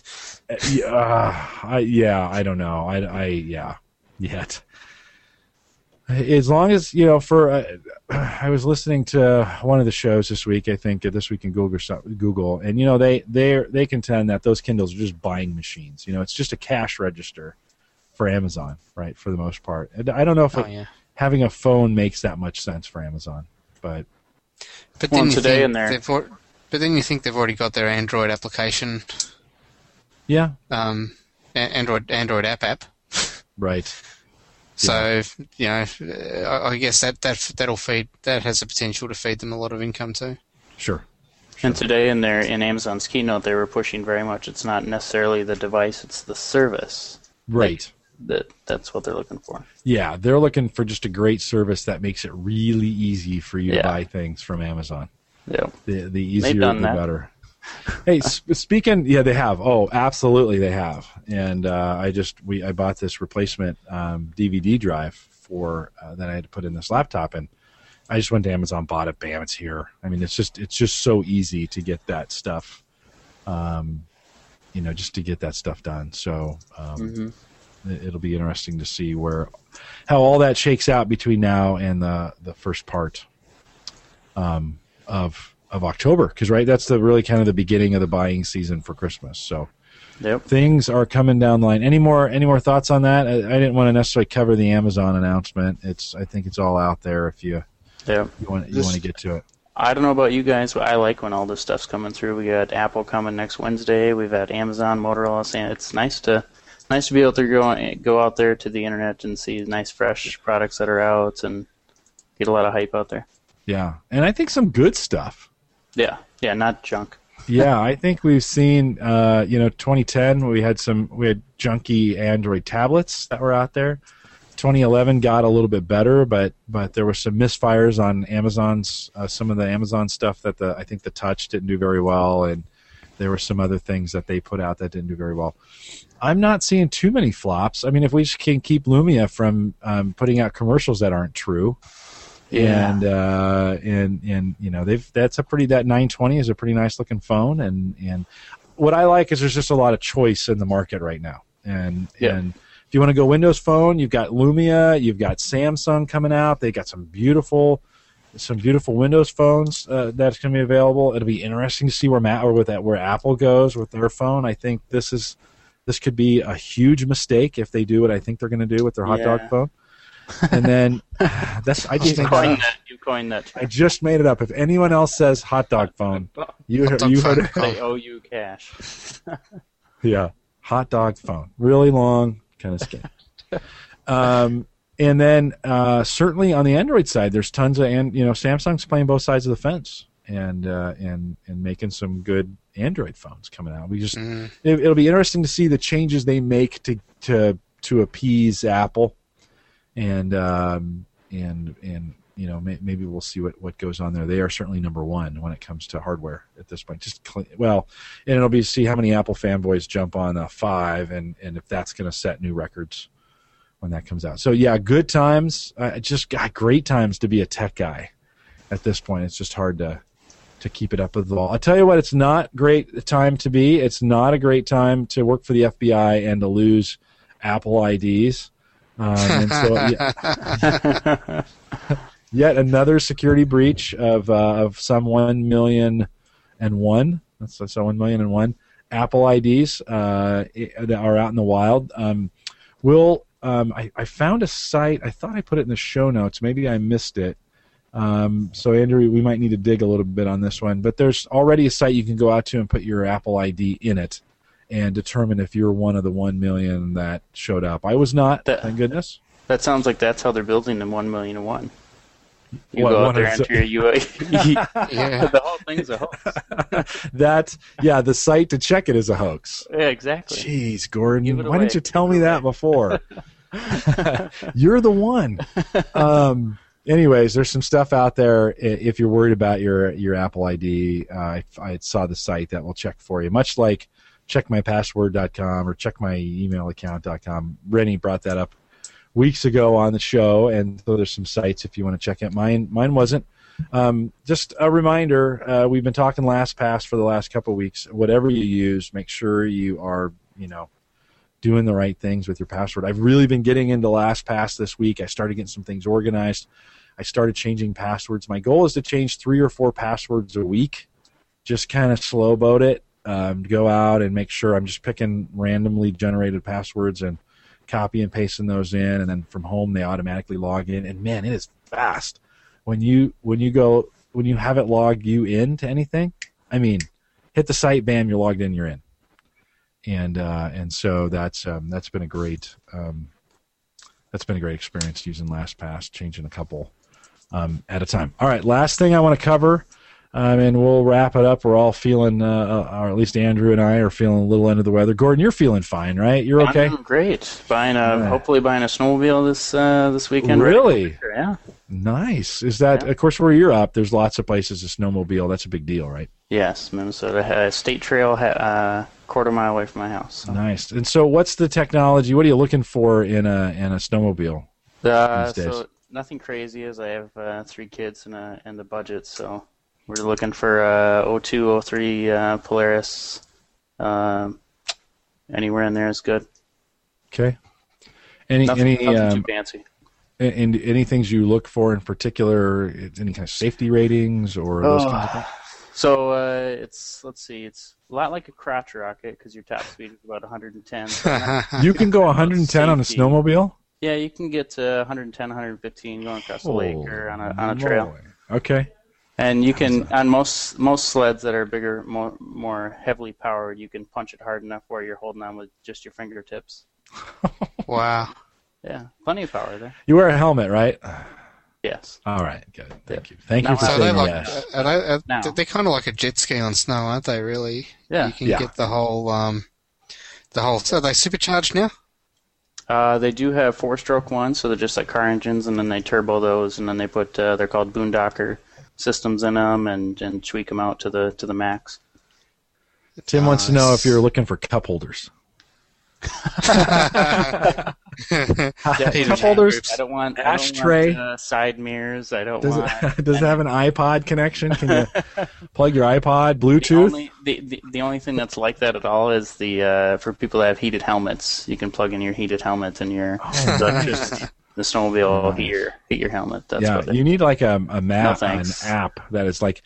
S1: I don't know. Yet. As long as, I was listening to one of the shows this week, I think, This Week in Google, and, they contend that those Kindles are just buying machines. It's just a cash register for Amazon, right, for the most part. I don't know if having a phone makes that much sense for Amazon, but
S2: then you think they've already got their Android application.
S1: Yeah.
S2: Android app.
S1: Right.
S2: So, I guess that'll feed. That has the potential to feed them a lot of income too.
S1: Sure.
S3: And today in Amazon's keynote, they were pushing very much. It's not necessarily the device; it's the service.
S1: Right.
S3: That's what they're looking for.
S1: Yeah, they're looking for just a great service that makes it really easy for you to buy things from Amazon.
S3: Yeah.
S1: The easier, the better. Hey, speaking, yeah, they have. Oh, absolutely, they have. And I bought this replacement DVD drive for that I had to put in this laptop, and I just went to Amazon, bought it, bam, it's here. I mean, it's just so easy to get that stuff, just to get that stuff done. So it'll be interesting to see how all that shakes out between now and the first part of October, because that's really kind of the beginning of the buying season for Christmas. So things are coming down the line. Any more thoughts on that? I didn't want to necessarily cover the Amazon announcement. I think it's all out there if you want to get to it.
S3: I don't know about you guys, but I like when all this stuff's coming through. We got Apple coming next Wednesday. We've had Amazon, Motorola, and it's nice to be able to go out there to the internet and see nice fresh products that are out and get a lot of hype out there.
S1: Yeah, and I think some good stuff.
S3: Yeah, not junk.
S1: Yeah, I think we've seen 2010 we had junky Android tablets that were out there. 2011 got a little bit better, but there were some misfires on Amazon's some of the Amazon stuff that I think the Touch didn't do very well, and there were some other things that they put out that didn't do very well. I'm not seeing too many flops. I mean, if we can keep Lumia from putting out commercials that aren't true. Yeah. And that 920 is a pretty nice looking phone, and what I like is there's just a lot of choice in the market right now, and if you want to go Windows Phone, you've got Lumia, you've got Samsung coming out. They got some beautiful Windows phones that's going to be available. It'll be interesting to see where Apple goes with their phone. I think this could be a huge mistake if they do what I think they're going to do with their hot dog phone. And then you coined that. I just made it up. If anyone else says hot dog phone, you heard it.
S3: They owe you cash.
S1: Yeah, hot dog phone, really long, kind of skinny. And then certainly on the Android side, there's tons of Samsung's playing both sides of the fence and making some good Android phones coming out. It'll be interesting to see the changes they make to appease Apple. And maybe we'll see what goes on there. They are certainly number one when it comes to hardware at this point. And it'll be see how many Apple fanboys jump on a 5, and if that's going to set new records when that comes out. So yeah, good times. Just got great times to be a tech guy at this point. It's just hard to keep it up with the ball. I'll tell you what, it's not great time to be. It's not a great time to work for the FBI and to lose Apple IDs. And so, yet another security breach of some 1,000,001. That's 1,000,001 Apple IDs that are out in the wild. I found a site. I thought I put it in the show notes. Maybe I missed it. So Andrew, we might need to dig a little bit on this one. But there's already a site you can go out to and put your Apple ID in it and determine if you're one of the 1 million that showed up. I was not, thank goodness.
S3: That sounds like that's how they're building the 1,000,001. You go out there and enter your yeah. The whole thing's a hoax.
S1: The site to check it is a hoax.
S3: Yeah, exactly.
S1: Jeez, Gordon, why didn't you tell me that before? You're the one. Anyways, there's some stuff out there. If you're worried about your Apple ID, I saw the site that will check for you, much like checkmypassword.com or checkmyemail.com. Rennie brought that up weeks ago on the show, and so there's some sites if you want to check it. Mine wasn't. Just a reminder, we've been talking LastPass for the last couple of weeks. Whatever you use, make sure you are, doing the right things with your password. I've really been getting into LastPass this week. I started getting some things organized. I started changing passwords. My goal is to change 3 or 4 passwords a week. Just kind of slow boat it. Go out and make sure I'm just picking randomly generated passwords and copy and pasting those in, and then from home they automatically log in. And man, it is fast when you have it log you in to anything. I mean, hit the site, bam, you're logged in, you're in. And so that's been a great experience using LastPass, changing a couple at a time. All right, last thing I want to cover. And we'll wrap it up. We're all feeling, or at least Andrew and I are feeling a little under the weather. Gordon, you're feeling fine, right? You're okay?
S3: I'm great. Hopefully buying a snowmobile this weekend.
S1: Really?
S3: Yeah.
S1: Nice. Is that, of course, where you're up, there's lots of places to snowmobile. That's a big deal, right?
S3: Yes, Minnesota State Trail, quarter-mile away from my house. So.
S1: Nice. And so what's the technology? What are you looking for in a snowmobile these days?
S3: So nothing crazy, as I have 3 kids and the budget, so we're looking for 02, 03 Polaris. Anywhere in there is good.
S1: Okay.
S3: Nothing too fancy.
S1: And any things you look for in particular, any kind of safety ratings or those kinds of things?
S3: So it's a lot like a crotch rocket because your top speed is about 110.
S1: You can go 110 on a snowmobile?
S3: Yeah, you can get to 110, 115 going across the lake or on a trail.
S1: Okay.
S3: And you can, on most sleds that are bigger, more heavily powered, you can punch it hard enough where you're holding on with just your fingertips.
S2: Wow.
S3: Yeah, plenty of power there.
S1: You wear a helmet, right?
S3: Yes.
S1: All right, good. Thank you. Thank you for
S2: So
S1: saying
S2: yes. They're kind of like a jet ski on snow, aren't they, really?
S3: Yeah.
S2: You can get the whole, so are they supercharged now?
S3: They do have 4-stroke ones, so they're just like car engines, and then they turbo those, and then they put, they're called Boondocker systems in them and tweak them out to the max.
S1: Tim wants to know if you're looking for cup holders.
S3: Cup
S1: holders.
S3: I don't want
S1: ashtray.
S3: Side mirrors. I don't
S1: does
S3: want.
S1: Does it have an iPod connection? Can you plug your iPod, Bluetooth?
S3: The only thing that's like that at all is the for people that have heated helmets. You can plug in your heated helmet and your the snowmobile will heat your helmet. That's
S1: you need like a map, an app that is like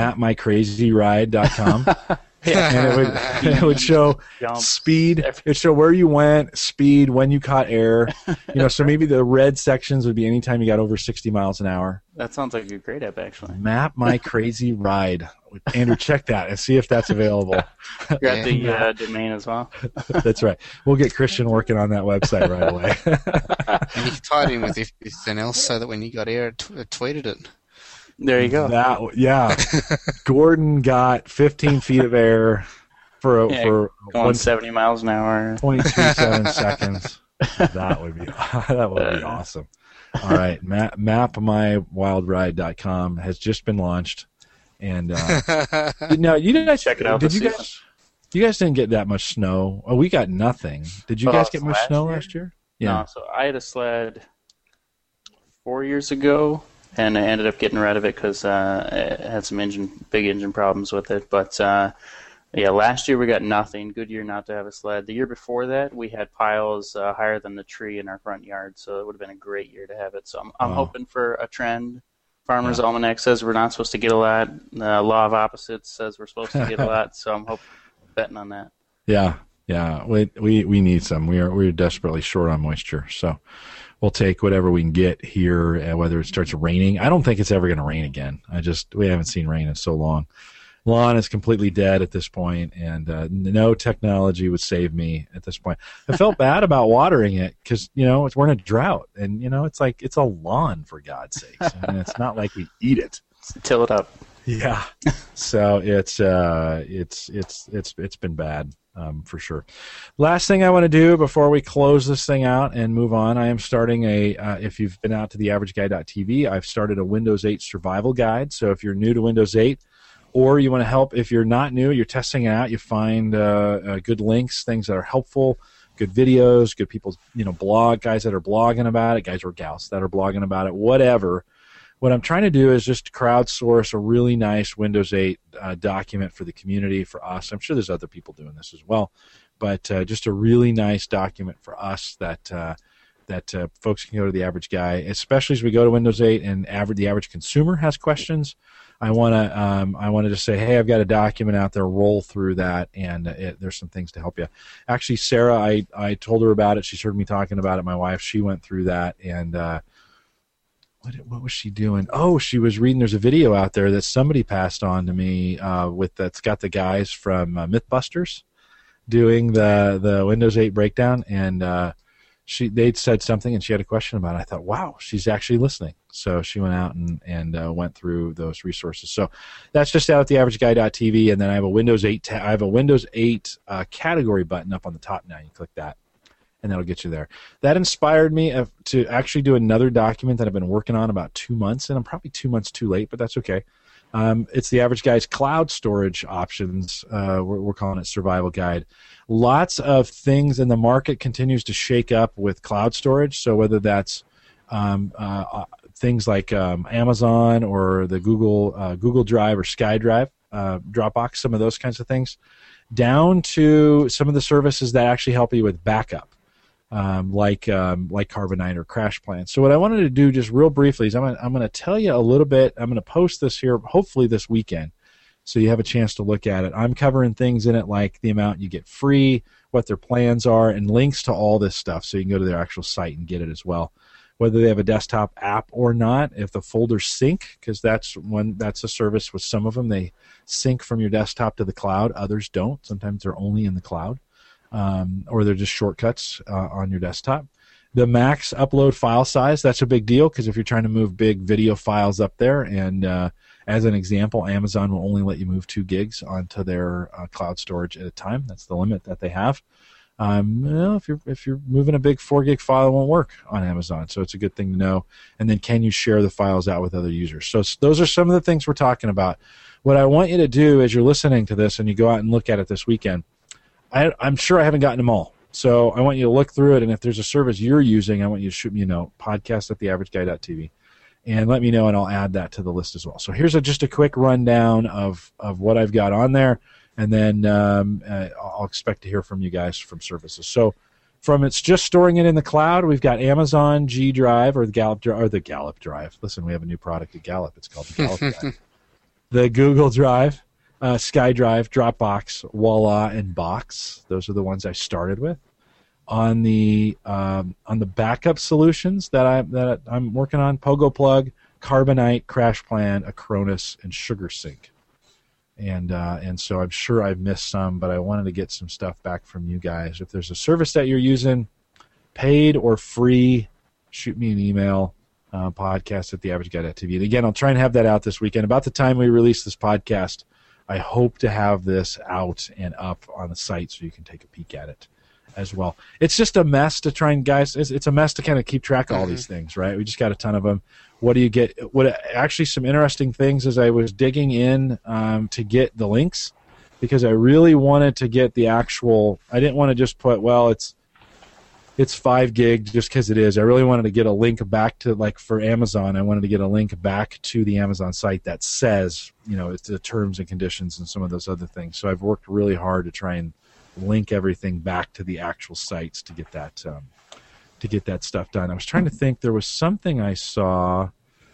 S1: mapmycrazyride.com. And it would show speed. It'd show where you went, speed, when you caught air. So maybe the red sections would be anytime you got over 60 miles an hour.
S3: That sounds like a great app, actually.
S1: Map My Crazy Ride. Andrew, check that and see if that's available.
S3: You're at the domain as well.
S1: That's right. We'll get Christian working on that website right away.
S2: And you can tie it in with everything else so that when you got air, it tweeted it.
S3: There you go.
S1: Gordon got 15 feet of air for
S3: going 70 miles an hour,
S1: 22.7 seconds. That would be awesome. All right, mapmywildride.com has just been launched, and you guys
S3: check it out.
S1: You guys didn't get that much snow. Oh, we got nothing. Did you guys get much snow last year? Yeah.
S3: No, so I had a sled 4 years ago. And I ended up getting rid of it because it had some big engine problems with it. But last year we got nothing. Good year not to have a sled. The year before that we had piles higher than the tree in our front yard, so it would have been a great year to have it. So I'm hoping for a trend. Farmer's Almanac says we're not supposed to get a lot. The Law of Opposites says we're supposed to get a lot. So I'm betting on that.
S1: Yeah. We need some. We're desperately short on moisture, so. We'll take whatever we can get here, whether it starts raining. I don't think it's ever going to rain again. We haven't seen rain in so long. Lawn is completely dead at this point, and no technology would save me at this point. I felt bad about watering it because, we're in a drought, and, it's a lawn, for God's sakes. I mean, it's not like we eat it.
S3: Till it up.
S1: Yeah. So it's been bad. For sure. Last thing I want to do before we close this thing out and move on, I am starting if you've been out to theaverageguy.tv, I've started a Windows 8 survival guide. So if you're new to Windows 8 or you want to help, if you're not new, you're testing it out, you find good links, things that are helpful, good videos, good people's blog, guys that are blogging about it, guys or gals that are blogging about it, whatever. What I'm trying to do is just crowdsource a really nice Windows 8 document for the community, for us. I'm sure there's other people doing this as well, but just a really nice document for us that folks can go to the Average Guy, especially as we go to Windows 8 and the average consumer has questions. I want to just say, hey, I've got a document out there. Roll through that, and there's some things to help you. Actually, Sarah, I told her about it. She's heard me talking about it. My wife, she went through that, and what was she doing? Oh, she was reading. There's a video out there that somebody passed on to me that's got the guys from MythBusters doing the Windows 8 breakdown, and they'd said something, and she had a question about it. I thought, wow, she's actually listening. So she went out and went through those resources. So that's just out at theaverageguy.tv, and then I have a Windows 8 category button up on the top now. You click that. and that'll get you there. That inspired me to actually do another document that I've been working on about 2 months, and I'm probably 2 months too late, but that's okay. It's the Average Guy's cloud storage options. We're calling it Survival Guide. Lots of things in the market continues to shake up with cloud storage. So whether that's things like Amazon or the Google Drive or SkyDrive, Dropbox, some of those kinds of things, down to some of the services that actually help you with backup. Like Carbonite or CrashPlan. So what I wanted to do just real briefly is I'm going to tell you a little bit. I'm going to post this here hopefully this weekend so you have a chance to look at it. I'm covering things in it like the amount you get free, what their plans are, and links to all this stuff so you can go to their actual site and get it as well. Whether they have a desktop app or not, if the folders sync, because that's a service with some of them. They sync from your desktop to the cloud. Others don't. Sometimes they're only in the cloud. Or they're just shortcuts on your desktop. The max upload file size, that's a big deal because if you're trying to move big video files up there, and as an example, Amazon will only let you move 2 gigs onto their cloud storage at a time. That's the limit that they have. If you're moving a big 4 gig file, it won't work on Amazon, so it's a good thing to know. And then can you share the files out with other users? So those are some of the things we're talking about. What I want you to do as you're listening to this and you go out and look at it this weekend, I'm sure I haven't gotten them all. So I want you to look through it, and if there's a service you're using, I want you to shoot me a note, podcast@theaverageguy.tv, and let me know, and I'll add that to the list as well. So here's just a quick rundown of what I've got on there, and then I'll expect to hear from you guys from services. So from it's just storing it in the cloud, we've got Amazon G Drive or the Gallup Drive. Listen, we have a new product at Gallup. It's called the Gallup Drive. The Google Drive. SkyDrive, Dropbox, Voila, and Box. Those are the ones I started with. On the backup solutions that I'm working on, PogoPlug, Carbonite, CrashPlan, Acronis, and SugarSync. And so I'm sure I've missed some, but I wanted to get some stuff back from you guys. If there's a service that you're using, paid or free, shoot me an email. Podcast@theaverageguy.tv. And again, I'll try and have that out this weekend. About the time we release this podcast, I hope to have this out and up on the site so you can take a peek at it as well. It's just a mess to try and, guys, it's a mess to kind of keep track of all these things, right? We just got a ton of them. What do you get? Actually, some interesting things as I was digging in to get the links, because I really wanted to get the actual, I didn't want to just put, well, it's 5 gig just because it is. I really wanted to get a link back to, like for Amazon, I wanted to get a link back to the Amazon site that says, it's the terms and conditions and some of those other things. So I've worked really hard to try and link everything back to the actual sites to get that stuff done. I was trying to think. There was something I saw.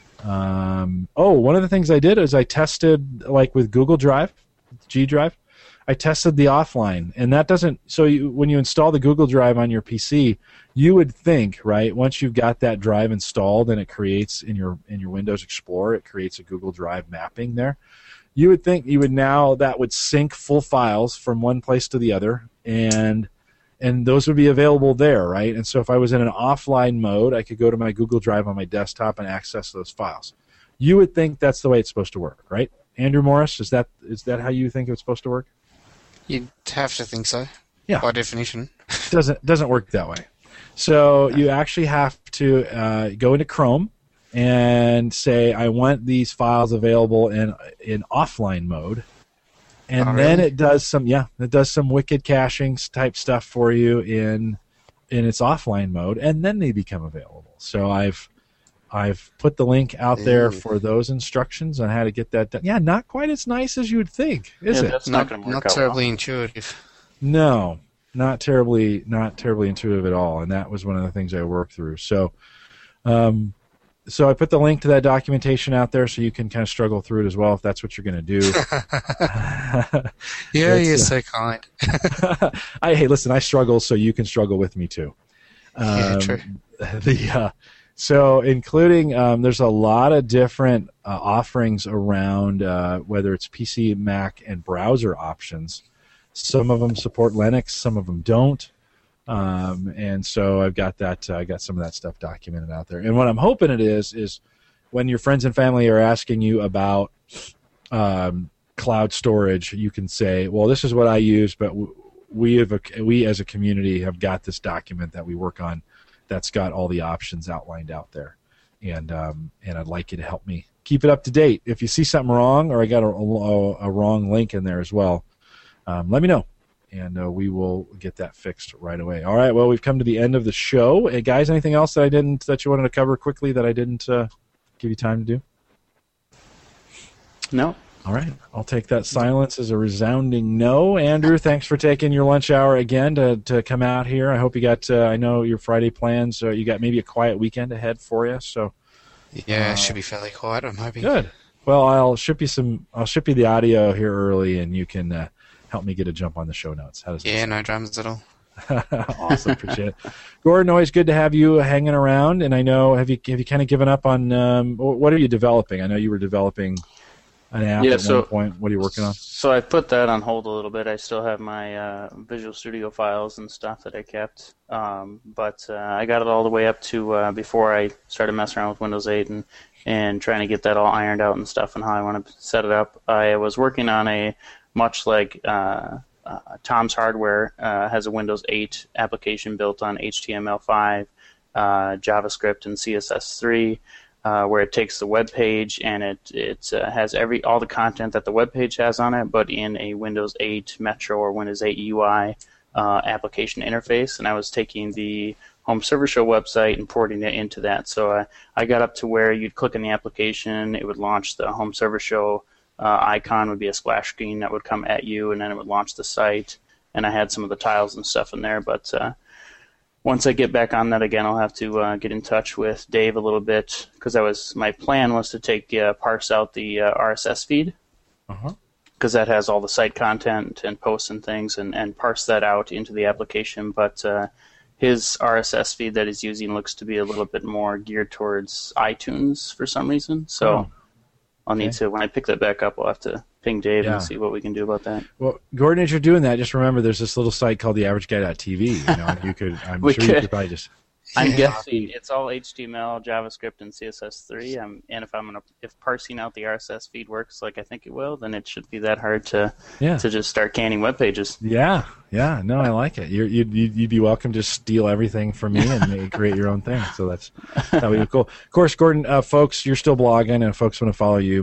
S1: One of the things I did is I tested, like with Google Drive, G Drive. I tested the offline, and that doesn't. So when you install the Google Drive on your PC, you would think, right? Once you've got that drive installed and it creates in your Windows Explorer, it creates a Google Drive mapping there. You would think that would sync full files from one place to the other, and those would be available there, right? And so if I was in an offline mode, I could go to my Google Drive on my desktop and access those files. You would think that's the way it's supposed to work, right? Andrew Morris, is that how you think it's supposed to work?
S2: You'd have to think so.
S1: Yeah.
S2: By definition.
S1: Doesn't work that way. So you actually have to go into Chrome and say, I want these files available in offline mode. And then it does some wicked caching type stuff for you in its offline mode, and then they become available. So I've put the link out there for those instructions on how to get that done. Yeah, not quite as nice as you would think, is it?
S3: That's not going to work out.
S2: Not terribly intuitive.
S1: No, not terribly intuitive at all. And that was one of the things I worked through. So, so I put the link to that documentation out there so you can kind of struggle through it as well if that's what you're going to do.
S2: Yeah, you're so kind.
S1: Hey, listen, I struggle so you can struggle with me too.
S2: Yeah, true.
S1: So including, there's a lot of different offerings around whether it's PC, Mac, and browser options. Some of them support Linux, some of them don't. And so I've got that. I got some of that stuff documented out there. And what I'm hoping it is when your friends and family are asking you about cloud storage, you can say, "Well, this is what I use, but we as a community have got this document that we work on that's got all the options outlined out there, and I'd like you to help me keep it up to date. If you see something wrong or I got a wrong link in there as well, let me know, and we will get that fixed right away. All right, well, we've come to the end of the show. Hey, guys, anything else that you wanted to cover quickly that I didn't give you time to do?
S3: No.
S1: All right, I'll take that silence as a resounding no. Andrew, thanks for taking your lunch hour again to come out here. I hope you got, I know your Friday plans, you got maybe a quiet weekend ahead for you. So
S2: yeah, it should be fairly quiet, I'm hoping.
S1: Good. Well, I'll ship you the audio here early, and you can help me get a jump on the show notes. How does that sound?
S2: No dramas at all.
S1: Awesome, appreciate it. Gordon, always good to have you hanging around. And I know, have you kind of given up on what are you developing? I know you were developing an app at one point. What are you working on?
S3: So I put that on hold a little bit. I still have my Visual Studio files and stuff that I kept, but I got it all the way up to before I started messing around with Windows 8 and trying to get that all ironed out and stuff and how I want to set it up. I was working on a much like Tom's Hardware has a Windows 8 application built on HTML5, JavaScript, and CSS3. Where it takes the web page and it has all the content that the web page has on it, but in a Windows 8 Metro or Windows 8 UI application interface. And I was taking the Home Server Show website and porting it into that. So I got up to where you'd click on the application, it would launch the Home Server Show icon, would be a splash screen that would come at you, and then it would launch the site. And I had some of the tiles and stuff in there, but once I get back on that again, I'll have to get in touch with Dave a little bit, because my plan was to parse out the RSS feed, because that has all the site content and posts and things, and parse that out into the application. But his RSS feed that he's using looks to be a little bit more geared towards iTunes for some reason. So I'll need to, when I pick that back up, I'll have to ping Dave and see what we can do about that.
S1: Well, Gordon, as you're doing that, just remember there's this little site called theaverageguy.tv. I'm sure you could probably just...
S3: I'm guessing it's all HTML, JavaScript, and CSS3. And if parsing out the RSS feed works like I think it will, then it should be that hard to just start canning web pages.
S1: Yeah. No, I like it. You'd be welcome to steal everything from me and create your own thing. So that would be cool. Of course, Gordon, folks, you're still blogging, and folks want to follow you.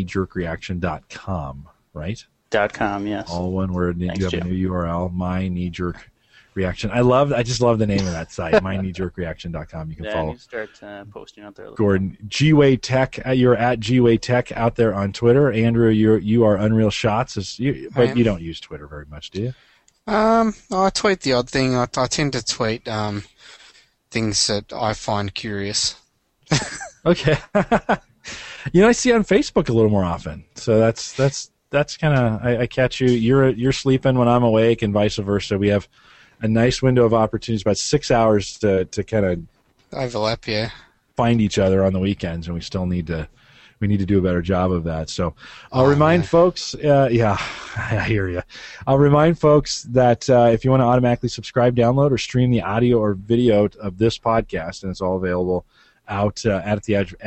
S1: MyKneeJerkReaction.com, right?
S3: .com, yes.
S1: All one word.
S3: Thanks,
S1: you have
S3: Jim.
S1: a new URL. MyKneeJerk Reaction. I just love the name of that site, MyKneeJerkReaction.com. You can follow.
S3: You start posting out there.
S1: Gordon, Gway Tech. You're at Gway Tech out there on Twitter. Andrew, you are Unreal Shots, but you don't use Twitter very much, do you?
S2: I tweet the odd thing. I tend to tweet things that I find curious.
S1: Okay. I see on Facebook a little more often. So that's kind of I catch you. You're sleeping when I'm awake, and vice versa. We have a nice window of opportunities, about 6 hours to kind of
S2: overlap,
S1: find each other on the weekends, and we still need to do a better job of that. So I'll remind folks, I hear you. I'll remind folks that if you want to automatically subscribe, download, or stream the audio or video of this podcast, and it's all available out at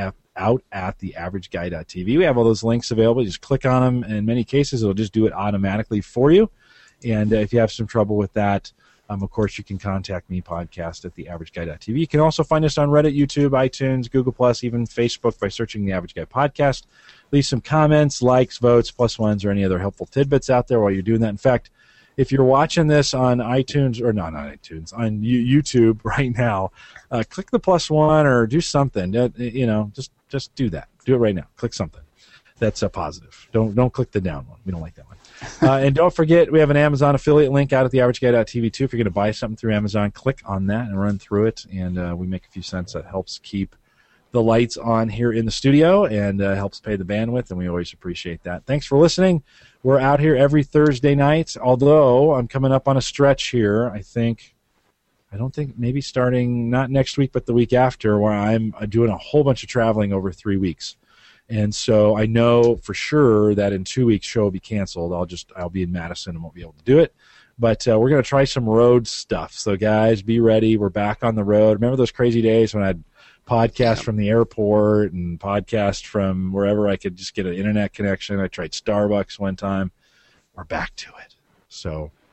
S1: theaverageguy.tv. We have all those links available. You just click on them, and in many cases, it'll just do it automatically for you. And if you have some trouble with that, of course, you can contact me, podcast at theaverageguy.tv. You can also find us on Reddit, YouTube, iTunes, Google+, even Facebook by searching The Average Guy Podcast. Leave some comments, likes, votes, +1s, or any other helpful tidbits out there while you're doing that. In fact, if you're watching this on iTunes, or not on iTunes, on YouTube right now, click the +1 or do something. Just do that. Do it right now. Click something. That's a positive. Don't click the down one. We don't like that one. And don't forget, we have an Amazon affiliate link out at theaverageguy.tv too. If you're going to buy something through Amazon, click on that and run through it, and we make a few cents. That helps keep the lights on here in the studio and helps pay the bandwidth, and we always appreciate that. Thanks for listening. We're out here every Thursday night, although I'm coming up on a stretch here, I don't think maybe starting not next week but the week after, where I'm doing a whole bunch of traveling over 3 weeks. And so I know for sure that in 2 weeks show will be canceled. I'll be in Madison and won't be able to do it. But we're going to try some road stuff. So guys, be ready. We're back on the road. Remember those crazy days when I'd podcast from the airport and podcast from wherever I could just get an internet connection? I tried Starbucks one time. We're back to it. So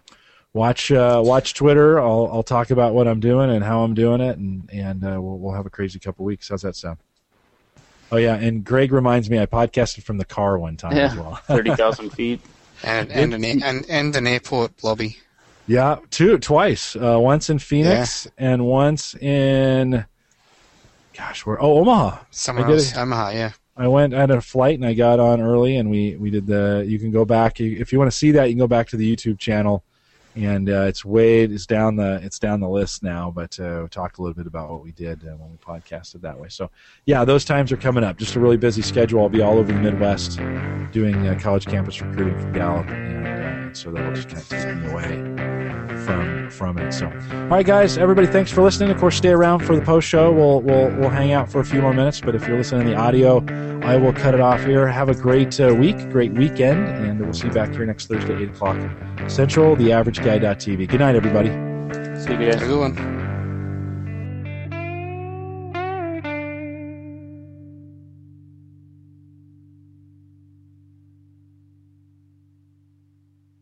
S1: watch Twitter. I'll talk about what I'm doing and how I'm doing it, and we'll have a crazy couple weeks. How's that sound? Oh yeah, and Greg reminds me I podcasted from the car one time as well.
S3: 30,000 feet.
S2: And an airport lobby.
S1: Yeah, twice. Once in Phoenix and once in, Omaha.
S2: Somewhere else, Omaha, yeah.
S1: I had a flight and I got on early, and we did you can go back if you want to see that. You can go back to the YouTube channel, and it's down the list now. But we talked a little bit about what we did when we podcasted that way. So yeah, those times are coming up. Just a really busy schedule. I'll be all over the Midwest doing college campus recruiting for Gallup, and so that'll just kind of take me away from it. So, all right, guys, everybody, thanks for listening. Of course, stay around for the post show. We'll hang out for a few more minutes. But if you're listening to the audio, I will cut it off here. Have a great great weekend, and we'll see you back here next Thursday, 8 o'clock Central. TheAverageGuy.tv. Good night, everybody.
S3: See you guys.
S2: Have a good one.